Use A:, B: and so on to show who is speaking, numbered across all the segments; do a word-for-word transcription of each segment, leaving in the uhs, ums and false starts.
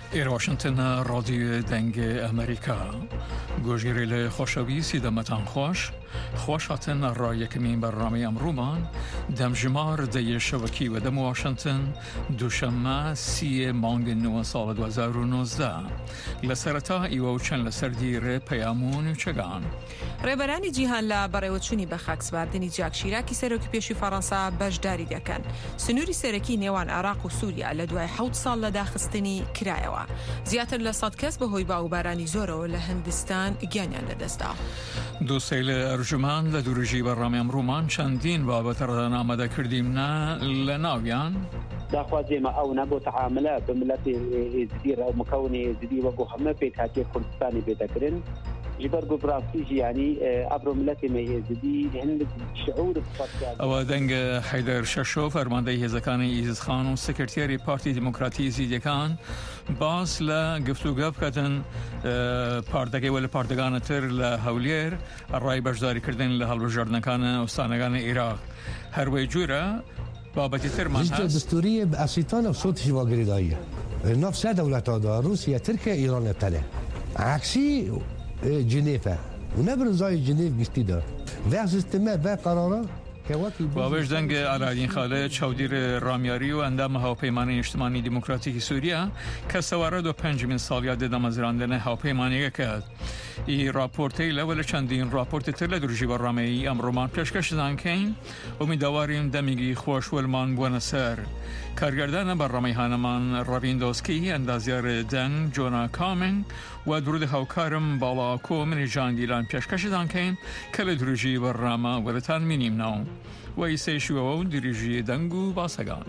A: ایر واشنگتن رادیو دنگ امریکا گوشگیری خوشوی سیدمتان خوش خوش هاتن را یکمین برنامه امرومان دمجمار دی شبکی و دم واشنگتن دوشنبه سی مانگ نو سال دو هزار و نوزده لسرتا ایو چند لسردیر پیامون چگان
B: ڕێبەرانی جیهان لە بەڕێوەچوونی بە خاکسباردنی جاک شیراکی سەرۆکی پێشووی فەڕەنسا بەشداری دەکەن. سنووری سەرەکی نێوان عێراق و سووریا لە دوای حەوت ساڵ لە داخستنی کرایەوە. زیاتر لە سەد کەس بەهۆی باوبارانی زۆرەوە لە هەندستان گیانیان لەدەستدا.
A: دو سیل ئەرجومان لە دوورژی بەڕامی ئەمڕۆمان چەندین بابەتەڕدان ئامادەکردیمە لە ناویان
C: داخوازێمە ئەو نەبوو تەعاملە بە ملەتی ئێزدی ڕێو مکەونی ئێزدی وەکو هەمە پێک هاتیە کوردستانی بێدەکردن جبر براسيجي يعني عبر ملتي ميزدي هند شعور
A: او دنگ حیدر ششو فرمانده هزکان ایزد خان و سکرتیری پارتی دموکراتی زیدکان باز ل گفتگو کردن پارتگی ول پارتگان تر ل هولیر رای برداری کردن ل هەڵبژاردنەکان ئۆستانەکان عێراق هەروەی جوورە بابەتی ترمان
D: هست دستوری ئەسیتان و صوت شیواگری دایە ناف سە دەوڵەتەدا رووسیا ترکیە ئیران تەلێ عکسی جنيفة ونبرز زي جنيف جستيدا و سیستم و قرارا
A: بابش دنگ علادین خالد چودیر رامیاری و اندام هاوپیمانی اجتماعی دموکراتیک سوریه که سوارد و پنجمین سالیات دمازراندن هاوپیمانی کرد. ای راپورتی لول چندین راپورت تر درجی برنامه‌ای امرومان پیشکش دانکین امیدواریم دمیگی خوش ولمان بونسر کارگردان برنامه هانمان راویندوسکی اندازیار دنگ جونا کامن و درود هاوکارم بالا کو من جان دیلان پیشکش دانکین که درجی برنامه ولتان مینیم نو و ایسه شو درجی دنگو باسگان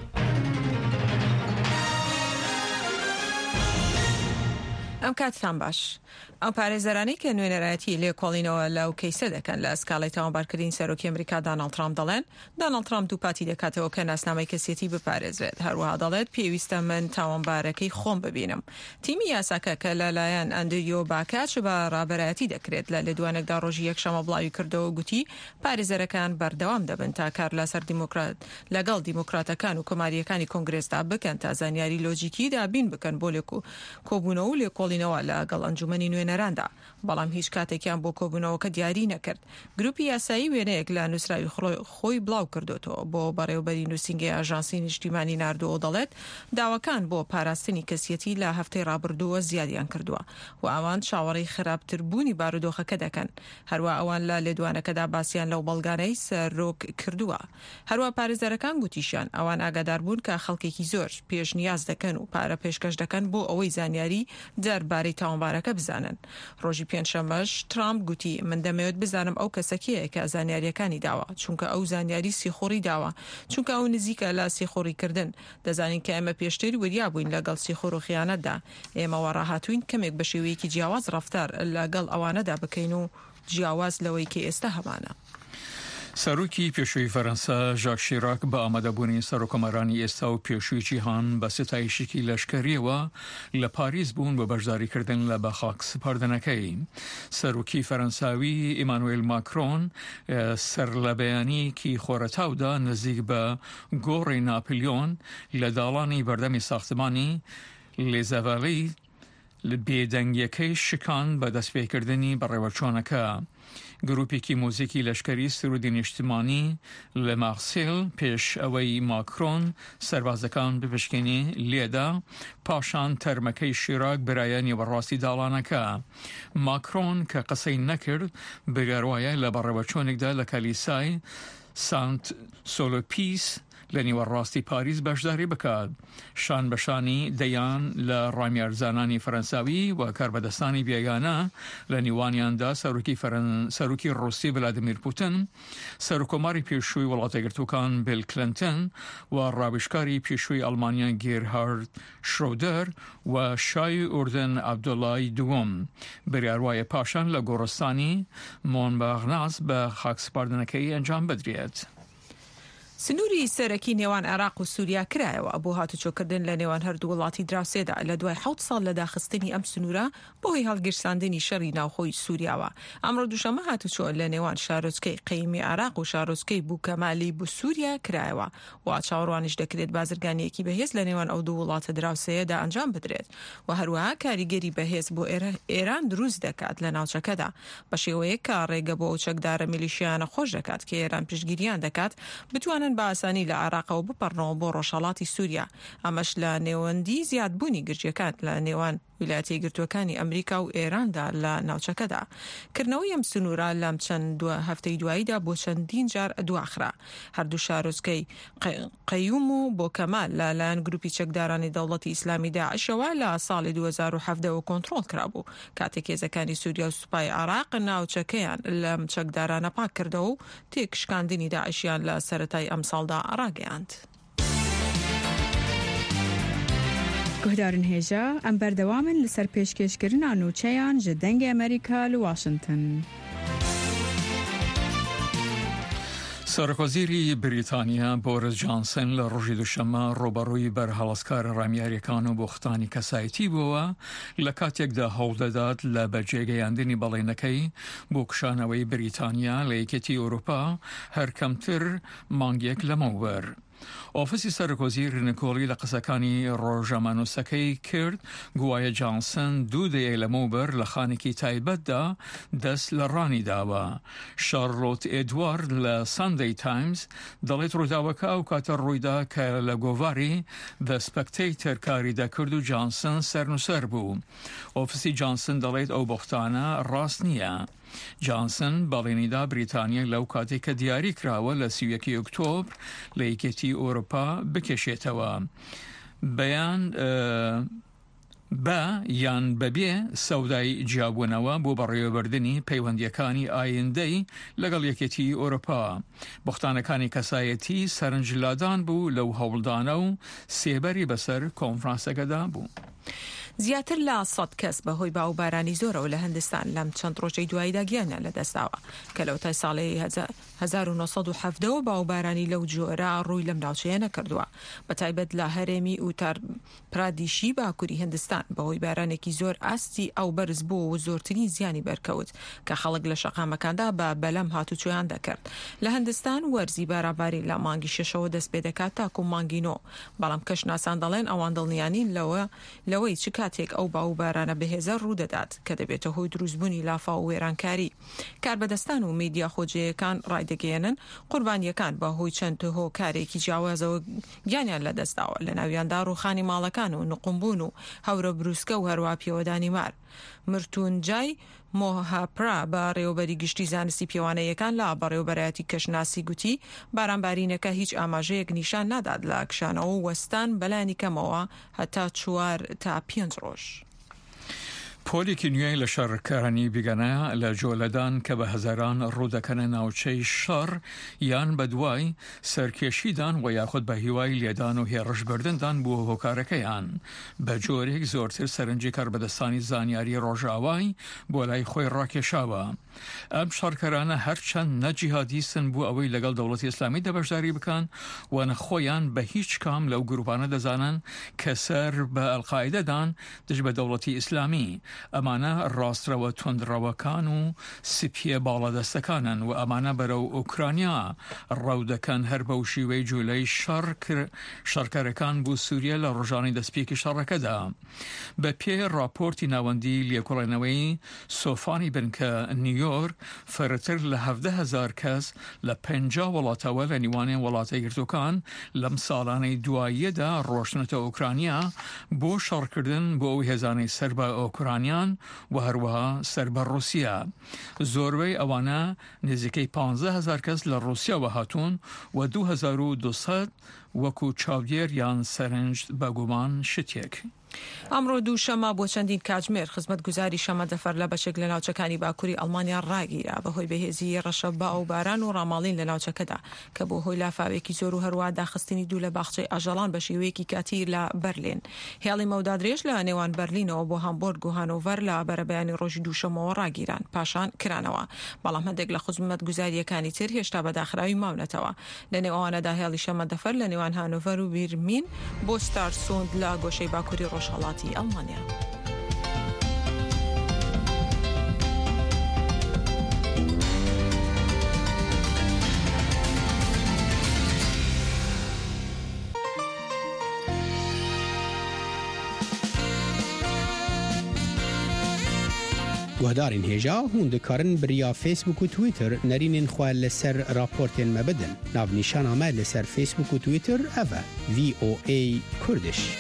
B: ئەم کاتتان باش. ئەم پارێزەرانەی کە نوێنەرایەتی لێکۆڵینەوە لەو کەیسە دەکەن لە ئەسکاڵی تاوانبارکردنی سەرۆکی ئەمریکا داناڵد ترامپ دەڵێن داناڵد ترامپ دووپاتی دەکاتەوە کە ناسنامەی کەسیەتی بپارێزرێت. هەروەها دەڵێت پێویستە من تاوانبارەکەی خۆم ببینم. تیمی یاساکە کە لەلایەن ئەندریۆ باکاچ بە ڕابەرایەتی دەکرێت لە لێدوانێکدا ڕۆژی یەکشەمە بڵاوی کردەوە گوتی پارێزەرەکان بەردەوام دەبن تا کار لەسەر دیموکرات لەگەڵ دیموکراتەکان و کۆماریەکانی کۆنگرێسدا بکەن تا زانیاری لۆجیکی دابین بکەن بۆ لێکۆ کۆبوونەوە و لێکۆڵینەوە لەگەڵ ئەنجومەنی نوێنەراندا. بەڵام هیچ کاتێکیان بۆ کۆبوونەوەکە دیاری نەکرد. گروپی یاسایی وێنەیەک لە نووسراوی خۆی بڵاو کردوتەوە بۆ بەڕێوەبەری نووسینگەی ئاژانسی نیشتیمانی ناردووە دەڵێت داواکان بۆ پاراستنی کەسیەتی لە هەفتەی ڕابردووە زیادیان کردووە و ئەوان چاوەڕێی خراپتربوونی بارودۆخەکە دەکەن. هەروە ئەوان لە لێدوانەکەدا باسییان لەو بەڵگانەی سەرۆک کردووە. هەروە پارێزەرەکان گوتیشیان ئەوان ئاگادار بوون کە خەڵکێکی زۆر پێش نیاز دەکەن و پارە پێشکەش دەکەن بۆ ئەوەی زانیاری دەربارەی تاوانبارەکە بزانن. ڕۆژی پێنجشەمەش ترامپ گوتی من دەمەوێت بزانم ئەو کەسەکەیە کە زانیاریەکانی داوە چونکە ئەو زانیاری سیخۆڕی داوە چونکە ئەو نزیکە لە سیخۆڕیکردن. دەزانین کە ئێمە پێشتر وریا بووین لەگەڵ سیخۆڕ و خیانەتدا. ئێمەوە ڕاهاتوین کەمێک بە شێوەیەکی جیاواز ڕەفتار لەگەڵ ئەوانەدا بکەین و جیاواز لەوەی کە ئێستا هەمانە.
A: سەرۆکی پێشووی فەرەنسا ژاک شیراک بە ئامادەبوونی سەرۆکۆمەرانی ئێستا و پێشووی جیهان بە ستایشێکی لەشکریەوە لە پاریس بوون بە بەشداریکردن لە بەخاک سپاردنەکەی. سەرۆکی فەرەنساوی ئیمانوئێل ماکرۆن سەر لە بەیانیەکی خۆرەتاودا نزیک بە گۆڕی ناپلیۆن لە داڵانی بەردەمی ساختمانی لێزەڤالی بێدەنگیەکەی شکان بە دەستپێکردنی بەڕێوەچۆنەکە. گروپێکی مۆزیکی لەشکری سرودی نیشتیمانی لە مارسیل پێش ئەوەی ماکرۆن سەربازەکان بپشکنی لێدا پاشان تەرمەکەی شیراک برایانی بەڕاستی داڵانەکە. ماکرۆن کە قسەی نەکرد بگەڕوایە لە بەڕێوەچۆنێکدا لە کەلیسای سانت سۆلۆپیس لە نیوەڕاستی پاریس بەشداری بکات. شان بەشانی دەیان لە ڕامیارزانانی فەرەنساوی و کاربەدەستانی بێگانە لە نیوانیاندا سەرۆکی ڕووسی ڤلادیمیر پوتین، سەرۆکۆماری پێشووی وڵاتە یەکگرتووەکان بیل کلینتن و ڕاوێژکاری پێشووی ئەڵمانیا گێرهارد شرۆدەر و شای ئوردن عەبدوڵای دووەم. بریاروایە پاشان لە گۆڕستانی مۆنباغناس بە خاکسپاردنەکەی ئەنجام بدرێت.
B: سنووری سەرەکی نێوان عێراق و سووریا کرایەوە بۆ هاتوچۆکردن لە نێوان هەردوو وڵاتی دراوسێدا لە دوای حەوت ساڵ لە داخستنی ئەم سنوورە بۆی هەڵگیرساندنی شەڕی ناوخۆی سووریاوە. ئەمڕۆ دووشەمە هاتوچۆ لە نێوان شارۆچکەی قەیمی عێراق و شارۆچکەی بووکەمالی بۆ سووریا کرایەوە و چاوەڕوانیش دەکرێت بازرگانیەکی بەهێز لە نێوان ئەو دوو وڵاتە دراوسەیەدا ئەنجام بدرێت و هەروەها کاریگەری بەهێز بۆ ئێران دروست دەکات لە ناوچەکەدا بە شێوەیە کە ڕێگە بۆ ئەو چەکدارە میلیشیانە خۆش دەکات کە ئێران پشتگیریان دەکات بتوانن بە ئاسانی لە عێراقەوە بپەڕنەوە بۆ ڕۆژهەڵاتی سووریا. ئەمەش لە نێوەندی زیادبوونی گرجەکان لە نێوان ویلایەتە یەکگرتووەکانی ئەمریکا و ئێراندا لە ناوچەکەدا. کردنەوەی ئەم سنوورە لەم چەند هەفتەی دواییدا بۆ چەندین جار دواخرا. هەردوو شارۆچکەی قەیوم و بۆ کەمال لەلایەن گروپی چەکدارانی دەوڵەتی ئیسلامی داعشەوە لە ساڵی دوو هەزار و هەڤدەوە کۆنتڕۆڵ کرابوو کاتێک هێزەکانی سووریا و سوپای عێراق ناوچەکەیان لەم چەکدارانە پاک کردەوە و تێکشکاندنی داعشیان لە سەرەتای ئەم ساڵدا ڕاگەیاند.
E: گهدارن هێژە ئەم بەردەوامن لەسەر پێشکەشکردنا نوچەیان ji dengê ئەمریکا لە واشنگتن.
A: سەرۆکوەزیری بریتانیا بۆرس جانسن لە ڕۆژی دووشەممە ڕۆبەڕووی بەرهەڵەسکارە ڕامیاریەکان و بۆختانی کەسایەتی بووە لە کاتێکدا هەوڵدەدات لە بەجێگەیاندنی بەڵێنەکەی بۆ کشانەوەی بریتانیا لە یەکێتی ئەوروپا هەر کەمتر مانگێک لەمەوبەر. ئۆفیسی سەرۆکوەزیر نکۆڵی لە قسەکانی ڕۆژەمانووسەکەی کرد گوایە جانسن دوو دەیە لەمەوبەر لە خانێکی تایبەتدا دەست لە ڕانی داوە. شارلۆت ئێدوارد لە ساندەی تایمز دەڵێت ڕووداوەکە ئەو کاتە ڕوویدا کە لە گۆڤاری دە سپەکتەیتەر کاری دەکرد و جانسن سەرنووسەر بوو. ئۆفیسی جانسن دەڵێت ئەو بۆختانە ڕاست نییە. جانسن باڵێنیدا بریتانیا لەو کاتێک کە دیاری کراوە لە سیویەکی ئۆکتۆبر لە یەکێتی ئەوروپا بکێشێتەوە. بەیان بە یان بەبێ سەودای جیابوونەوە بۆ بەڕێوەبردننی پەیوەندیەکانی ئایندەی لەگەڵ یەکێتی ئەوروپا. بۆختانەکانی کەسایەتی سەرنجلادان بوو لەو هەوڵدانە و سێبەری بەسەر کۆنفرانسەکەدا بوو.
B: زیاتر لە سەد کەس بەهۆی باوبارانی زۆرەوە لە هەندستان لەم چەند ڕۆژەی دواییدا گیانیان لەدەستاوە کە لەوتای ساڵی هەزار و نۆسەد و هەڤدەوە باوبارانی لەو جۆرە ڕووی لەم ناوچەیە نەکردووە. بەتایبەت لە هەرێمی ئوتار پرادیشی باکووری هەندستان بەهۆی بارانێکی زۆر ئاستی ئەو بەرز بوو و زۆرترین زیانی بەرکەوت کە خەڵک لە شەقامەکاندا بە بەلەم هاتوچۆیان دەکرد. لە هەندستان وەرزی باراباری لە مانگی شەشەوە دەست پێ دەکات تاکو مانگی نۆ، بەڵام کەشناسان دەڵێن ئەوان دڵنیانین لەوە لەوەی چ کاتێک ئەو باوبارانە بەهێزە ڕوودەدات کە دەبێتە هۆی دروستبوونی لافا و وێرانکاری. کاربەدەستان و میدیا خۆجەیەکان ڕایدەگەیەنن قوربانیەکان بە هۆی چەند هۆکارێکی جیاوازەوە گیانیان لەدەستاوە، لە ناویاندا ڕووخانی ماڵەکان و نقمبوون و هەورە بروسکە و هەروە پیەوەدانی مار. مرتونجای مۆهاپرا بە ڕێوەبەری گشتی زانستی پیاوانەیەکان لە بەڕێوەبەرایەتی کەشناسی گوتی بارانبارینەکە هیچ ئاماژەیەک نیشان نادات لە کشانەوە و وەستان بەلانی کەمەوە هەتا چوار تا پێنج ڕۆژ.
A: پۆلێکی نوێی لە شەڕکارانی بیگەنە لە جۆلەدان کە بە هەزاران ڕوودەکەنە ناوچەی شەڕ یان بە دوای سەرکێشیدان و یاخود بە هیوای لێدان و هێڕشبردندان بۆ هۆکارەکەیان بە جۆرێک زۆرتر سەرنجی کاربەدەستانی زانیاری ڕۆژاوای بۆ لای خۆی ڕاکێشاوە. ئەم شەڕکەرانە هەرچەند نەجیهادیستن بوو ئەوەی لەگەڵ دەوڵەتی ئیسلامی دەبەشداری بکەن و نەخۆیان بە هیچ کام لەو گروپانە دەزانن کە سەر بە ئەلقاعیدەدان دژ بە دەوڵەتی ئیسلامی. ئەمانە ڕاسترەوە تۆندڕەوەکان و سپیە باڵەدەستەکانن و ئەمانە بەرەو ئوکرانیا ڕەودەکەن هەر بەو شیوەی جوولەی شەڕکەرەکان بوو سووریا لە ڕۆژانی دەستپێکی شەڕەکەدا. بە پێی راپۆرتی ناوەندی لێکۆڵێنەوەی سۆفانی بن کە نیویۆرک فەرەتر لە هەڤدە هەزار کەس لە پەنجا وڵاتەوە لە نیوانێن وڵاتە یەکگرتووەکان لەم ساڵانەی دواییەدا ڕۆشتنەتە ئوکرانیا بۆ شەڕکردن بۆ ئەو هێزانەی سەر بە ئوکرانیان و هەروەها سەر بە رووسیا. زۆربەی ئەوانە نزیکەی پانزە هەزار کەس لە رووسیاوە هاتوون و دوو هەزار و دووسەد وەکو چاودێر یان سەرنج بەگومان شتێک.
B: ئەمڕۆ دوو شەمە بۆ چەندین کاتژمێر خزمەتگوزاری شەمە دەفەر لە بەشێک لە ناوچەکانی باکووری ئەڵمانیا ڕاگیرا بەهۆی بەهێزی ڕەشەبا و باران و ڕاماڵین لە ناوچەکەدا کە بۆ هۆی لافاوێکی زۆر و هەروە داخستنی دوو لە باخچەی ئاژەڵان بە شێوەیەکی کاتی لە بەرلین. هێڵی مەودا درێژ لە نێوان بەرلینەوە بۆ هامبۆرگ و هانۆڤەر لە بەرەبەیانی ڕۆژی دووشەمەوە ڕاگیران پاشان کرانەوە، بەڵام هەندێک لە خزمەتگوزاریەکانی تر هێشتا بە داخراوی ماونەتەوە. لە نێوانەدا هێڵی شەمە دەفەر لە نێوان هانۆڤەر و بیرمین بۆ ستارسوند لە گۆشەی باکووری ڕۆژهەڵاتی ئەڵمانیا.
F: گوهدارین هێژا هون دکارن بریا فیسبوک و تویتر نرینین خواه لسر راپورتین مبدن ناو نیشان آمه لسر فیسبوک و تویتر اوه وی او ای کردش.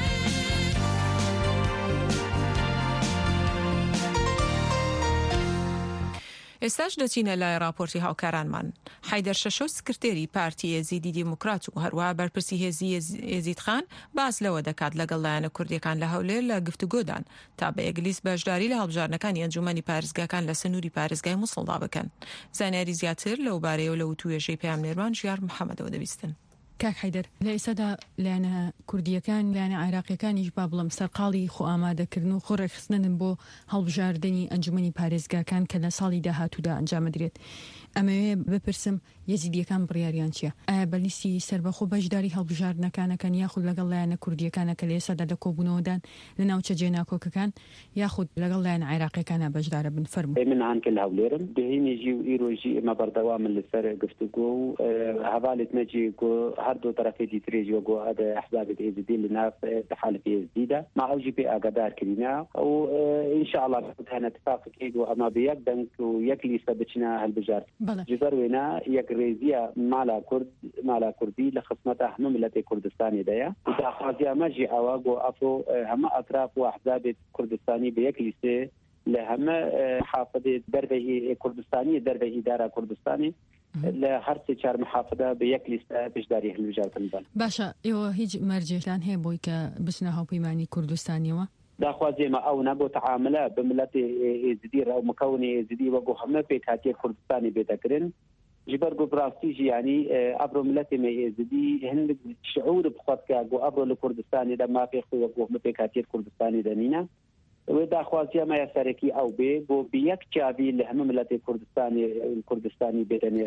B: ئێستاش دەچینە لای راپۆرتی هاوکارانمان. حیدەر شەشۆ سکرتێری پارتی یەزیدی دیموکرات و هەروە بەرپرسی هێزی یەزید خان باس لەوە دەکات لەگەڵ لایەنە کوردیەکان لە هەولێر لە گفتوگۆدان تا بە ئێگلیس بەشداری لە هەڵبژارنەکانی ئەنجومەنی پارێزگاکان لە سنووری پارێزگای مووسڵدا بکەن. زانیاری زیاتر لەو بارەیە و لە وتووێژەی پەیامنێرمان ژیار محەممەدەوە دەبیستن.
G: کاک حیدەر لە ئێستادا لایەنە کوردیەکان لایەنە عێراقیەکانیش با بڵم سەرقاڵی خۆ ئامادەکردن و خۆڕێکخستنن بۆ هەڵبژاردننی ئەنجومەنی پارێزگاکان کە لە ساڵی داهاتوودا ئەنجامەدرێت. ئەمەوێ بپرسم یەزیدیەکان بڕیاریان چییە؟ ئایا بەلیستی سربەخۆ بەشداری هەڵبژاردنەکانەکەن یاخود لەگەڵ لایەنە کوردیەکانە کە لە ئێستادا لە کۆبوونەوەدان لە ناوچە جێناکۆکەکان یاخود لەگەڵ لایەنە عێراقیەکانە بەشدارە بن؟ فەرموو.
C: من هانکە لە هەولێرم دهێنێژی و ئیرۆژی ئێمە بەردەوامن لەسەر گفتوگۆ و هەواڵێت نەجی هەردوو طرفی دیترێژی وەگۆ ئەدە ئەحزابێت ئێزیدی لە ناف حالت ئێزیدا ما ئەوژی پێ ئاگادار کردینا و ئینشاءالله هەنە اتفاقێک و ئەمە بە یەک دەنگ و یەک لیستە بچینە هەڵبژارد. جبر وینا یک ریزیه مالا کرد مالا کردی لخدمت همه ملت کردستانی دیا و خواهی ماجی آواز و افرو همه اطراف و احزاب کردستانی به یک لیسته لهمه محافظه دربه کردستانی دربه اداره کردستانی لهر سه چهار محافظه به یک لیسته بجداری هلوجات بن.
G: باشه ایو هیچ مرجعان هی بوی که بسنه ها پیمانی کردستانی و
C: داخوازی ما او نبو تعامله بملت ازدی او مكوني ازدي وقو همه بيكاتي كردستاني بيتكرن جبرقو براستيجي يعني ابرو ملتي ما ازدي هند شعور بخوتك قو ابرو لكردستاني ده ما في خو وقو همه بيكاتي كردستاني دنينا وداخوازي ما يساركي او بي بو بيك جابي لهم ملتي كردستاني الكردستاني بيتنير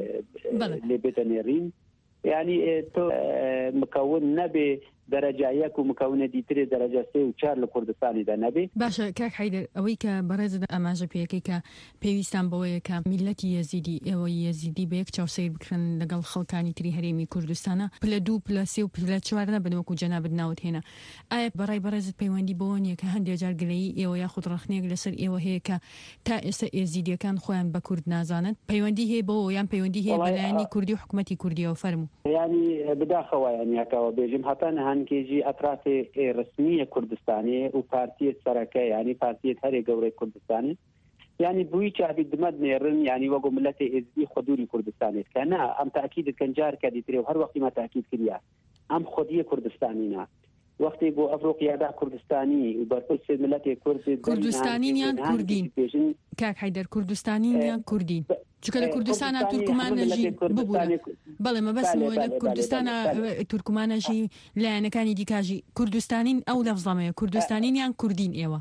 C: اللي بيتنيرين يعني تو مكون نبي درجه یک و مكونه دیتر درجه سه و چهار لکردستانی ده نبی.
G: باشه کاک حیدر اوی که برای اماجه پیکی که پیوستان بوی که ملت یزیدی او یزیدی به یک چوسیر بکرن لگل خلکانی تری هریمی کردستانه پل دو پل سه و پل چهار نبود وکو جناب ناوت هنا. ای برای برای پیوندی بونی که هندی جار گلی او یا خود رخنی گلسر او هی که تا اس یزیدی کان خوان با کرد نازاند پیوندی هی بو یا پیوندی هی بلانی کردی حکومتی کردی او فرمو.
C: يعني بداخل يعني هكا بيجم حتى كيجي أطراف رسمية كردستانية وبارتية سركة يعني بارتية هري قوري كردستاني يعني بويش عبد دمد نيرن يعني وقو ملتي إزدي خدوري كردستاني كان أم تأكيد كان جار كدي تري وهر وقت ما تأكيد كريا أم خدية كردستانينا وقت يبو أفريقيا دا كردستاني وبركل سيد ملتي كرد
G: كردستانيين يان كردين كاك حيدر كردستانيين يان كردين چونکە لە کوردستانە تورکمانەژی ببوورە بەڵێ مە بەسمەوە لە کوردستانە تورکمانەژی لایەنەکانی دیکاژی کوردستانین ئەو لەفزەمەیە کوردستانین یان کوردین ئێوە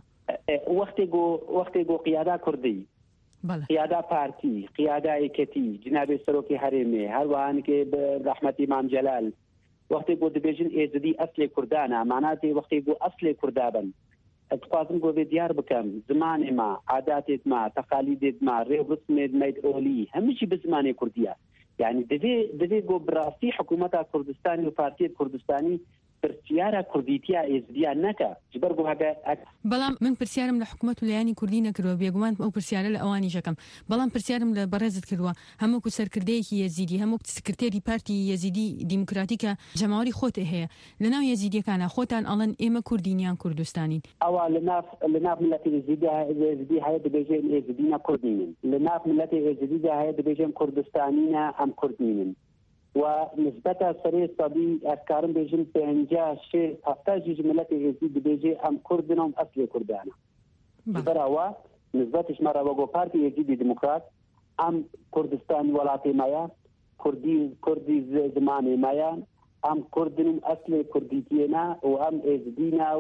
C: وەختێک بۆ قیادا کوردی قیادا پارتی قیادا یەکەتی جنابێ سەرۆکی هەرێمێ هەروەهانکێ ڕەحمەتی مام جەلال وەختێک بۆ دەبێژن ئێزدی ئەسلێ کوردانە ماناتی وەختێک بۆ ئەسلێ کوردابن اتفاقن بو ديار بكم زمان ما عادات ما تقاليد ما رسم ميد اولي همشي بزمان كرديه يعني دبي دبي جو براسي حكومه كردستان وبارتي كردستاني پرسیارە کوردیتیا ئێزدیان نەکە جبەرگۆ هەگە
G: بەڵام من پرسیارم لە حکومەت و لایانی کوردی نەکردووە بێگومان ئەو پرسیارە لە ئەوانی ژەکەم بەڵام پرسیارم لە بەڕێزت کردووە هەموو سەرکردەیەکی یەزیدی هەموو سکرتێری پارتی یەزیدی دیموکراتیکە جەماوەری خۆت هەیە لەناو یەزیدیەکانە خۆتان ئەڵەن ئێمە کوردینیان کوردستانین
C: ئەوە لەناف لەناف ملەتی یەزیدی هەیە دەبێژێن ئێزدینە کوردینن لەناف ملەتی ئێزیدیدا هەیە دەبێژێن کوردستانینە ئەم کوردینن ونسبة سري صدي أفكارن بيجن بينجا شيء أفتاج جملة يزيد بيجي أم كردنهم أصل كردانا براوا نسبة شمارا وجو بارتي يزيد ديمقراط أم كردستان ولاتي مايا كردي كردي زماني مايا ام كردن اصل كرديتينا وام ازدينا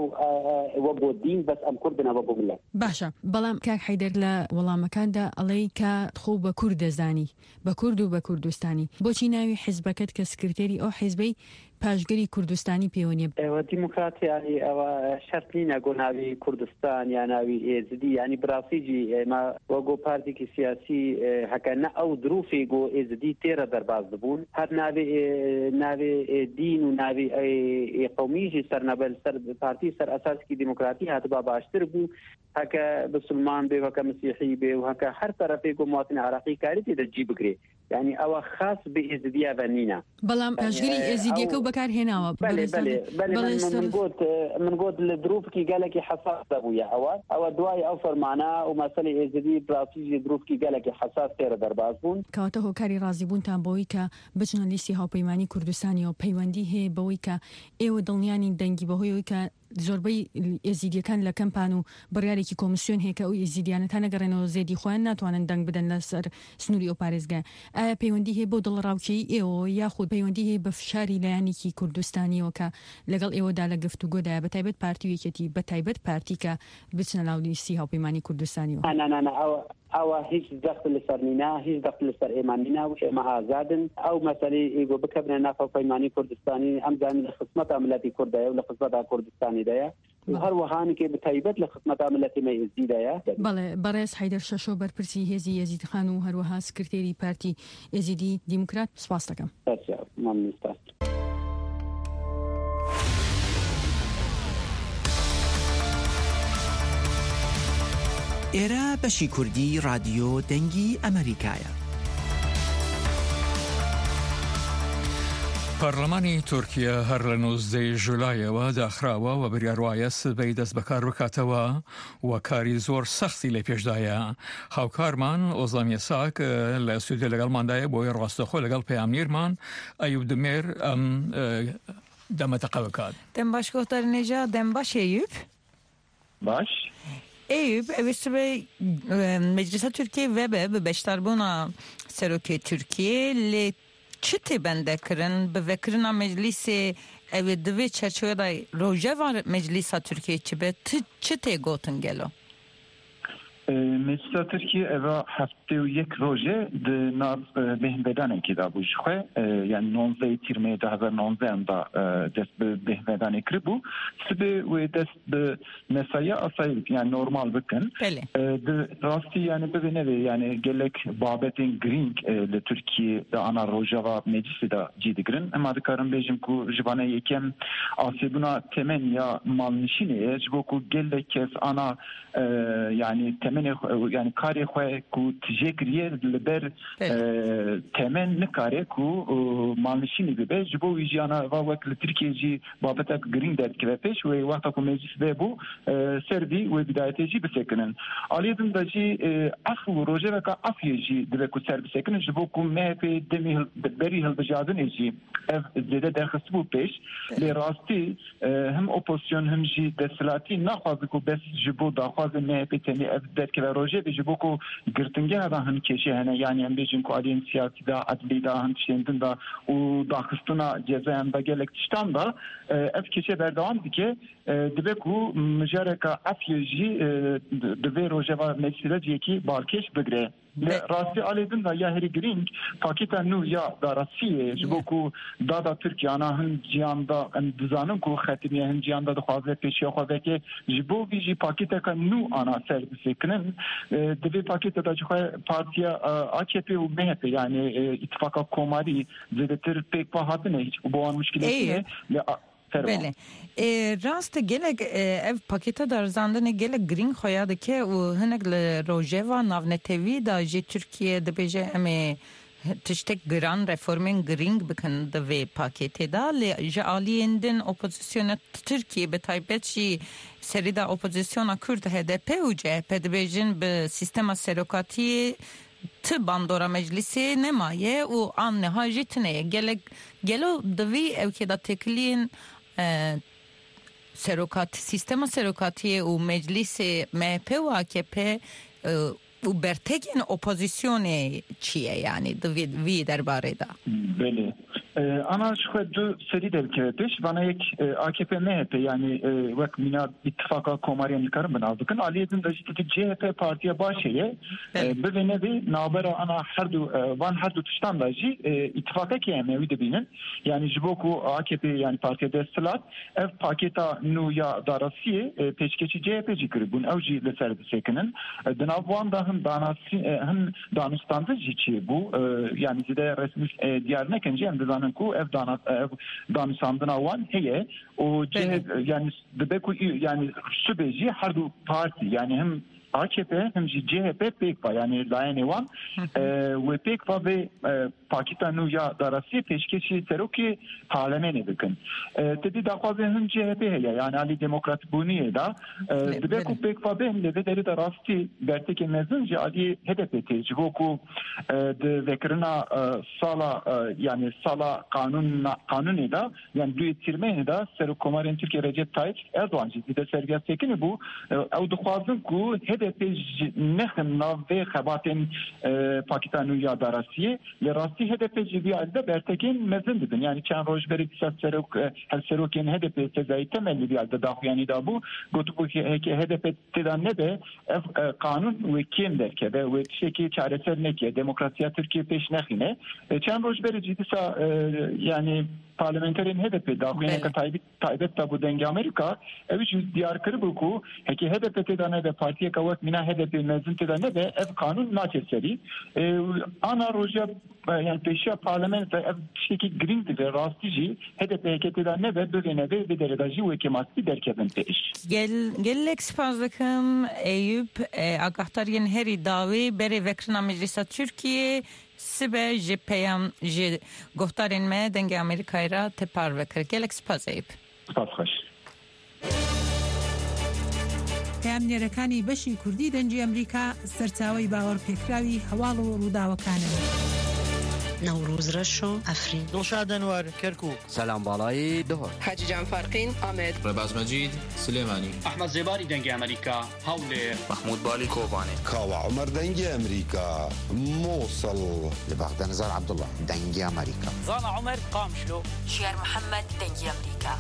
C: وبودين بس ام كردنا وبولا
G: باشا بلام كاك حيدر لا والله مكان دا عليك خو بكرد زاني بكرد وبكردستاني بوچی ناوی حزبکت كسكرتيري او حزبي پاشگری کردستانی پیونی
C: و ديمقراطي يعني او شرطين اقول ناوي كردستان يعني ناوي ازدي يعني براسيجي ما وجو بارتي سياسي هكذا او ظروفي جو ازدي تيرا درباز دبون هر ناوي ناوي دين وناوي قومي سر نبل سر بارتي سر اساس کی ديمقراطي هتبقى باشتر بو هكا بسلمان به وهكا مسيحي به وهكا هر طرفي کو مواطن عراقي كارتي تجيب كري يعني او خاص بازديا بنينا
G: بلام پاشگری ازدی کو بکار هناوا
C: بله بله بله من قلت من قلت الظروف كي قالك حساس ابويا او او دواي اوفر معنا ومساله ازدي براتيجي ظروف كي قالك حساس تر دربازبون
G: كاته كاري رازي بون تام بويكا بچن لیستی ها پیمانی کردستانی او پیوندی هي بويكا ايو دڵنیانی دنگی بهويكا زۆربەی ئێزیدیەکان لە کەمپان و بڕیارێکی کۆمیسیۆن هەیە کە ئەو ئێزیدیانە تا نەگەڕێنەوە زێدی خۆیان ناتوانن دەنگ بدەن لەسەر سنووری ئەو پارێزگا. ئایا پەیوەندی هەیە بۆ دڵڕاوکێی ئێوە یاخود پەیوەندی هەیە بە فشاری لایەنێکی کوردستانیەوە کە لەگەڵ ئێوەدا لە گفتوگۆدایە بەتایبەت پارتی وێکێتی بەتایبەت پارتی کە بچنە ناو لیستی هاوپەیمانی کوردستانیەوە؟
C: او هیچ دخل لسرنينا هیچ دخل لسر ايماننا وش ما ازادن او مثلا يقول بكبنا نافع پیمانی كردستاني ام زان لخدمت عملتي كردايه ولا خدمت كردستاني دايه هر وهان کې بتایبەت لە خدمت عملتي ما يزيدايه
G: بله برئیس حیدر شاشو برپرسی هێزی یزید خان و هەروەها سکرتێری پارتی ئێزیدی دیموکرات سپاس دەکەم.
C: ممنون.
H: ئێرە بەشی کوردی رادیۆ دەنگی ئەمریکایە.
A: پەرلەمانی تورکیا هەر لە نۆزدەی ژولایەوە داخراوە و بریاڕایە سبەی دەست بەکار بکاتەوە و کاری زۆر سەختی لە پێشدایە. هاوکارمان ئۆزامیە ساک لە سوودە لەگەڵماندایە بۆی ڕاستەخۆ لەگەڵ پەیامنیرمان ئەیوب دمێر ئەم دەمەتەقە بکات.
B: دەم باش گۆتەرنێژە دەم باش ئەیوب
I: باش
B: Eyüp, evet ve Meclisa Türkiye ve be beştarbuna seroke Türkiye le çite bende kırın be vekrina meclisi evet ve çerçevede roje var Meclisa Türkiye çibe çite gotun gelo.
I: مجلس ترکیه اوا هفته و یک روزه د ناز بهمدانه کی دا بوش خو یعنی نوزده تیرمه ده هزار نوزده دا دست بهمدانه کربو سبه و دست به مسایا اصایل yani normal بکن د راستی yani ببینه yani gelek babetin green le Türkiye da ana roja va meclis da cidigrin ama dikarim bejim ku jibane yekem asibuna temen ya malnişine jbo ku gelek kes ana yani temen yani kare xwe ku tijekriye liber temen nikare ku malnişini bibe jibo wijana va wek li Türkiye ji babeta green der kivepeş ve waqta ku meclis ve bu servi ve bidayeteci bisekinin aliyedin da ji asıl roje ve ka afyeji dibe ku servi sekinin jibo ku M H P demi beri hilbijadın eji ev zede derxist bu peş li rasti hem opozisyon hem ji desilati naxwazi ku bes jibo daxwazi M H P temi ev derke ve roje ve jibo ku girtinge da hin keşi hene yani em bejin ku aliyen siyasi da adli da hin şendin da u daxistuna ceza hem da gelek tiştan da ev keşe berdevam dike dibe ku müjareka afyeji dibe roje ve meclise ki balkeş bigre rastî alêdin da ya herî girîng pakêta nû ya da Rasiye ji bo ku dada Tirkiyana hin ciyanda em dizanin ku xetimiye hin ciyanda dixwaze pêşiya xwe veke ji bo vî jî pakêteka nû ana servisê kirin divê pakêta da ji xwe partiya A K P û M H P yani ittifaka komarî zêdetir pêk ve hatine hiç bu an muşkiletiye
B: بله راست گله اف پاکیتا در زندان گله گرین خویا دکه و هنگ روزه و ناونتوی دا جی ترکیه دبیجه امی تشتک گران رفورمین گرینگ بکن دوی پاکیتی دا لی جالیندن اپوزیسیون ترکیه به تایبت جی سری دا اپوزیسیون کرد H D P و C H P دبیجن به سیستم سروکاتی
J: ت باندورا مجلسی نمایه و آن نهایی تنه گل گلو دوی او که دا تکلین سروکات سیستم سروکاتی و مجلس مهپه و آکپه و برتگین اپوزیسیون چیه یعنی دوی وی درباره دا؟
I: بله انا شو دو سری دل که پیش وانا یک آکپ مهپه یعنی وقت مینا اتفاقا کماریان کارم بناو بکن علیه دن داشتی که جه پی پارتیا باشه ببینه بی نابرا انا هر دو وان هر دو تشتان داشتی اتفاقا که اموی دبینن یعنی جبوکو آکپ یعنی پارتیا دستلات اف پاکتا نو یا داراسیه پیشکشی جه پی جی کربون او جی لسر بسکنن دناب وان دا هم داناسی هم دانستانده جی چی بو یعنی زده رسمی دیار نکنجی هم دزانن کو اف دانات دانستاندنا وان هي و يعني دبكو يعني سبيجي هردو بارتي يعني هم آکپ هم جی جه پی پیک با یعنی لاین وان و پیک با به پاکستان و یا دراسی پیشکشی سروکی پارلمانی بکن تدی داخوازه هم جه پی هیا یعنی علی دموکرات بونیه دا دبکو پیک با به هم لبه داری دراستی برتی که مزن جی علی هدف تیج بوکو د ذکرنا سالا یعنی سالا قانون قانونی دا یعنی دوی تیرمه دا سرو کمارین ترکی رجب تایج اردوان جی دیده سرگیست سکنی بو او دخوازن کو هدف نخن ناوه خباتن پاکستان و یا داراسیه لراستی هدف جدی آلده برتکین مزن بدن یعنی چند روز بری دیسات سروک هل سروکین هدف سزایی تملی بیالده داخو یعنی دابو گوتو بو که هدف تدان نده قانون و کیم درکه و شکی چاره سر نکیه دموکراسیا ترکیه پیش نخینه چند روز بری جدیسا یعنی پارلمانترین هدف داخو یعنی که تایبت تابو دنگ امریکا اویش دیار کربو کو هکی هدف تدانه ده پارتیه که وقت مینا هدف مزن تدانه ده اف قانون ناچه سری آنا روژا yani peşa parlamento şeki green de rastici H D P heketinden ne ve böyle ve bir derececi ve kemasli derkeben peş.
J: Gel gelek spazlıkım Eyüp agahtaryen heri davi beri vekrina meclisa Türkiye sibe je peyam je gohtarin me denge Amerika'yra tepar vekr gelek spaz Eyüp.
I: Spaz hoş.
K: پامنێرەکانی بەشی کوردی دەنجی ئەمریکا سەرچاوەی باوەڕپێکراوی هەواڵ و ڕووداوەکانن.
L: نوروز رشو افرین
M: دلشاد انور کرکوک
N: سلام بالای دهر
O: حاجی جان فارقین آمد
P: رباز مجید سلیمانی
Q: احمد زباری دنگ امریکا هولر
R: محمود بالی کوبانی
S: کاوا عمر دنگ امریکا موصل
T: لبغداد نزار عبدالله دنگ امریکا
U: زانا عمر قامشلو
V: شیر محمد دنگ امریکا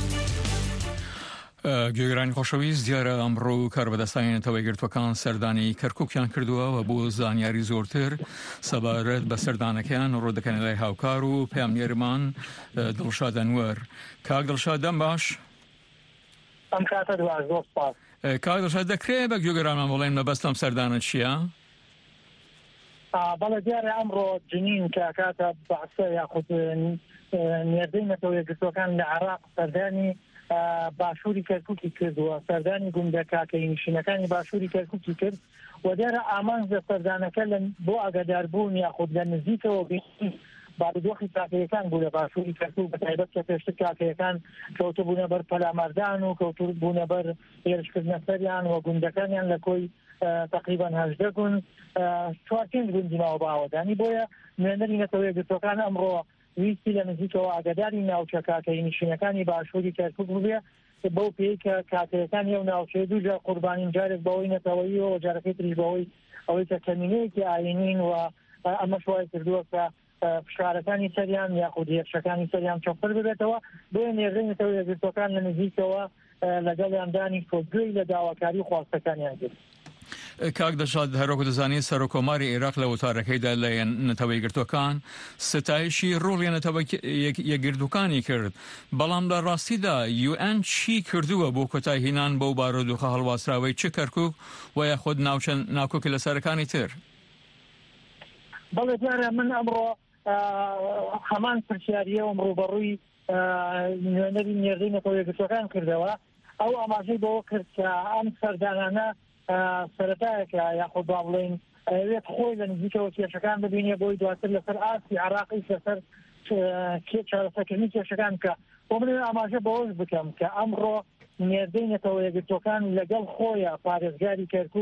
A: گوێگرانی خۆشەویست دیارە ئەمڕۆ کاربەدەستانێتەوەی گرتوەکان سەردانی کەرکووکیان کردووە و بۆ زانیاری زۆرتر سەبارەت بە سەردانەکەیان ڕوودەکەنە لای هاوکار و پامنێرمان دڵشاد ئەنوەر. کاک دڵشاد دەم باش
W: ئەم کاتە دواز زۆر سپاس.
A: کاک دڵشاد دەکرێت بە گوێگرانمان بڵێن مەبەستم سەردانە چییە؟
W: بەڵێ دیارە ئەمڕۆ جنین کە کاتە بەعسە یاخود نێردەی نەتەوەی گرتوەکان لە عێراق سەردانی باشووری کەرکووکی کردووە سەردانی گوندەکاکەی نشینەکانی باشووری کەرکووکی کرد و دیارە ئامانج لە سەردانەکە بۆ ئاگاداربوون یاخود لە نزیکەوە بینی بارودۆخی کاکەیەکان بوو لە باشووری کەرکووک بەتایبەت کە پێشتر کاکەیەکان کەوتبوونە بەر پەلامەردان و کەوتبوونە بەر هێرشکردنە سەریان و گوندەکانیان لە کۆی تقریبا هەژدە گوند چوارچێن گوندی ماوە باوەدانی بۆیە نوێنەری نەتەوەی گرتوەکان ئەمڕۆ ویستی لە نزیکەوە ئاگاداری ناوچە کاکەی نشینەکانی باشووری کەرکووک بووێ بەو پێی کە کاتەکان ئەو ناوچەیە دووجار قوربانین جارێک بەوەی نەتەوەییەوە جارەکەی تریش بەوەی ئەوەی کە کەمینەیەکی ئاینین و ئەمەش وای کردووە کە فشارەکانی سەریان یاخود هێرشەکانی سەریان چۆپتر ببێتەوە بۆیە نێردەی نەتەوەی گرتوەکان لە نزیکەوە لەگەڵیاندانی کۆگوێی لە داواکاری خواستەکانیان کرد.
A: کاک دەشاد هەروەکو دەزانی سەرۆکۆماری عێراق لە وتارەکەیدا لە نەتەوەی گرتوەکان ستایشی ڕۆڵی نەتەوە یەکگرتوەکانی کرد بەڵام لە ڕاستیدا یو ئەن چی کردووە بۆ کۆتایهێنان بەو بارودۆخە هەڵواسراوەی چ کەرکووک و یاخود ناوکۆکی لە سەرەکانی تر؟
W: بەڵێ دیارە من ئەمڕۆ هەمان پرسیاریەوەم ڕوبەڕووی نوێنەری نێردەی نەتەوەی گرتوەکان کردەوە ئەو ئاماژەی بەوە کرد کە ئەم سەردانانە سەرەتایەکە یاخود با بڵێن ئەوێت خۆی لە نزیکەوە کێشەکان ببینێ بۆی دواتر لەسەر ئاسی عێراقی لەسەر چارەسەرکردنی کێشەکان بکە بۆ من ئاماژە بەوەش بکەم کە ئەمڕۆ نێردەی نەتەوەی گرتوەکان لەگەڵ خۆیە پارێزگاری کەرکووک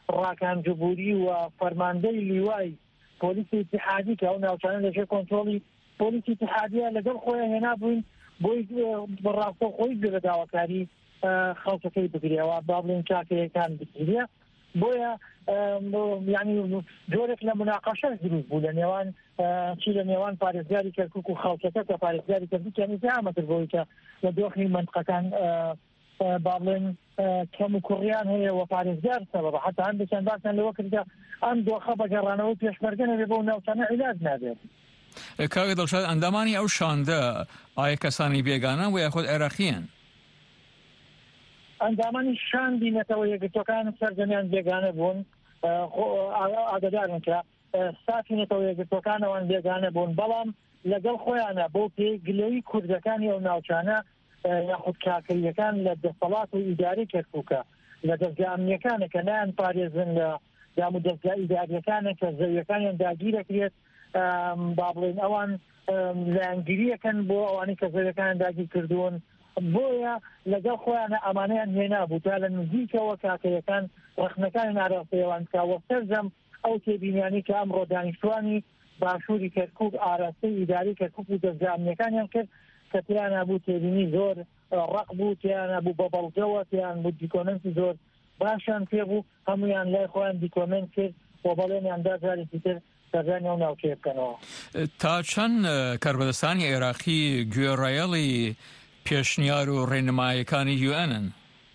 W: ڕاکان جبوری و فەرماندەی لیوای پۆلیسی اتحادی کە ئەو ناوچانە لەژێر کۆنتڕۆڵی پۆلیسی اتحادیە لەگەڵ خۆیان هێنا بووین بۆی بەڕاستە خۆی گرە داواکاری خەڵکەکەی بگرێەوە با بڵێن چاکەیەکان بگیرێ بۆیە یعنی جۆرێک لە مناقەشە دروست بوو لە نێوان چی لە نێوان پارێزگاری کەرکووک و خەڵکەکە کە پارێزگاری کەرکووکیانی زیامەتر بۆی کە لە دۆخی منطقەکان با بڵێن کەم و کوڕیان هەیە و پارێزگار سەبەبە حتا هەندێکیان باسییان لەوە کردە ئەم دۆخە بەگەڕانەوە پێشمەرگە نەبێ بۆ ناوچانە عیلاج نابێت.
A: کاگە دڵشاد ئەندامانی ئەو شاندە ئایا کەسانی بێگانە و یاخود عێراقیان؟
W: ئەندامانی شاندینەتەوە یەکگرتوەکان سەرجەمیان بێگانە بوون ئاگادارن کە ساکینەتەوە یەکگرتوەکانەوان بێگانە بوون بەڵام لەگەڵ خۆیانە بۆ پێگلەوی کوردەکانی ئەو ناوچانە یاخود کاکەریەکان لە دەسەڵات و ئیداری کەرکووکە لە دەستگا ئەمنیەکانە کە نایان پارێزن لە دام و دەستگا ئیداریەکانە کە زەویەکانیان داگیرەکرێت با بڵێن ئەوان لایەنگیریەکەن بۆ ئەوانی کە زەویەکانیان داگیر کردوون بۆیە لەگەڵ خۆیانە ئەمانەیان هێنا بوو تا لە نزیکەوە کاکەیەکان ڕخنەکانی ناڕاستەیەوان کاوە سەرجەم ئەو تێبینیانی کە ئەمڕۆ دانیشتوانی باشووری کەرکووک ئاراستەی ئیداری کەرکووک و دەستگا ئەمنیەکانیان کرد کە تیانە بوو تێبینی زۆر ڕق بوو تیانە بوو بە بەڵگەوە تیان بوو دیکۆمنتی زۆر باشیان پێبوو هەمویان لای خۆیان دیکۆمنت کرد بۆ بەڵێنیاندا جارێکی تر سەردانی ئەو ناوچەیە بکەنەوە.
A: تا چەند کاربەدەستانی عێراقی گوێڕایەڵی پێشنیار و ڕێنمایەکانی یو ئەنن؟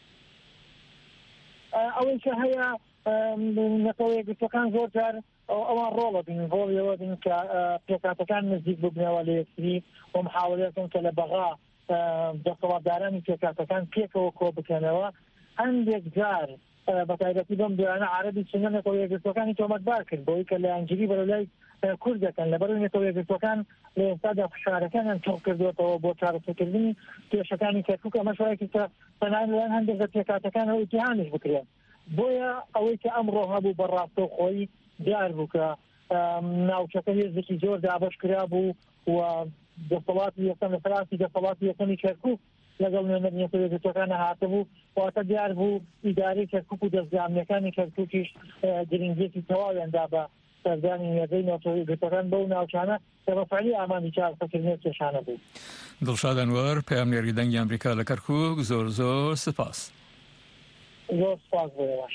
W: ئەوەی کە هەیە نەتەوە یەکگرتوەکان زۆر جار ئەوان ڕۆڵە بین ڕۆڵیەوە بین کە پێکاتەکان نزیک ببنەوە لە یەکتری و محاولەکەن کە لە بەغا دەسەڵاتدارانی پێکاتەکان پێکەوە کۆ بکەنەوە هەندێک جار بەتایبەتی بەم دوانە عەرەبی چنە نەتەوە یەکگرتوەکانی تۆمەتبار کرد بۆی کە لە ئەنجلی بەرەلای کوردەکەن لەبەرەوەی نەتەوە یەکگرتوەکان لە ئێستادا فشارەکانیان چۆڵ کردوێتەوە بۆ چارەسەرکردنی کێشەکانی کەرکووک ئەمە شوایەکی کە تەنانەت لەوان هەندێک لە پێکاتەکانەوە ئیتیهامش بکرێن بۆیە ئەوەی کە ئەمڕۆ هەبوو بەڕاستە خۆی دیار بوو کە ناوچەکە هێزێکی زۆر دابەش کرا بوو و دەسەڵاتی یەکەم لە سەراسی دەسەڵاتی یەکەمی کەرکووک لەگەڵ نوێنەرنیەتەوە یەکگرتوەکانە هاتبوو واتە دیار بوو ئیدارەی کەرکووک و دەستگا ئەمنیەکانی کەرکووکیش گرنگیەکی تەواویاندا بە سەردانی نوێژەی ناوچەوە یەکگرتوەکان بەو ناوچانە کە بەفعلی ئامادەی چارەسەرکردنی کێشانە بوو.
A: دڵشاد ئەنوەر پەیامنێری دەنگی ئەمریکا لە کەرکووک زۆر زۆر سپاس.
W: زۆر سپاس بۆ ئێوەش.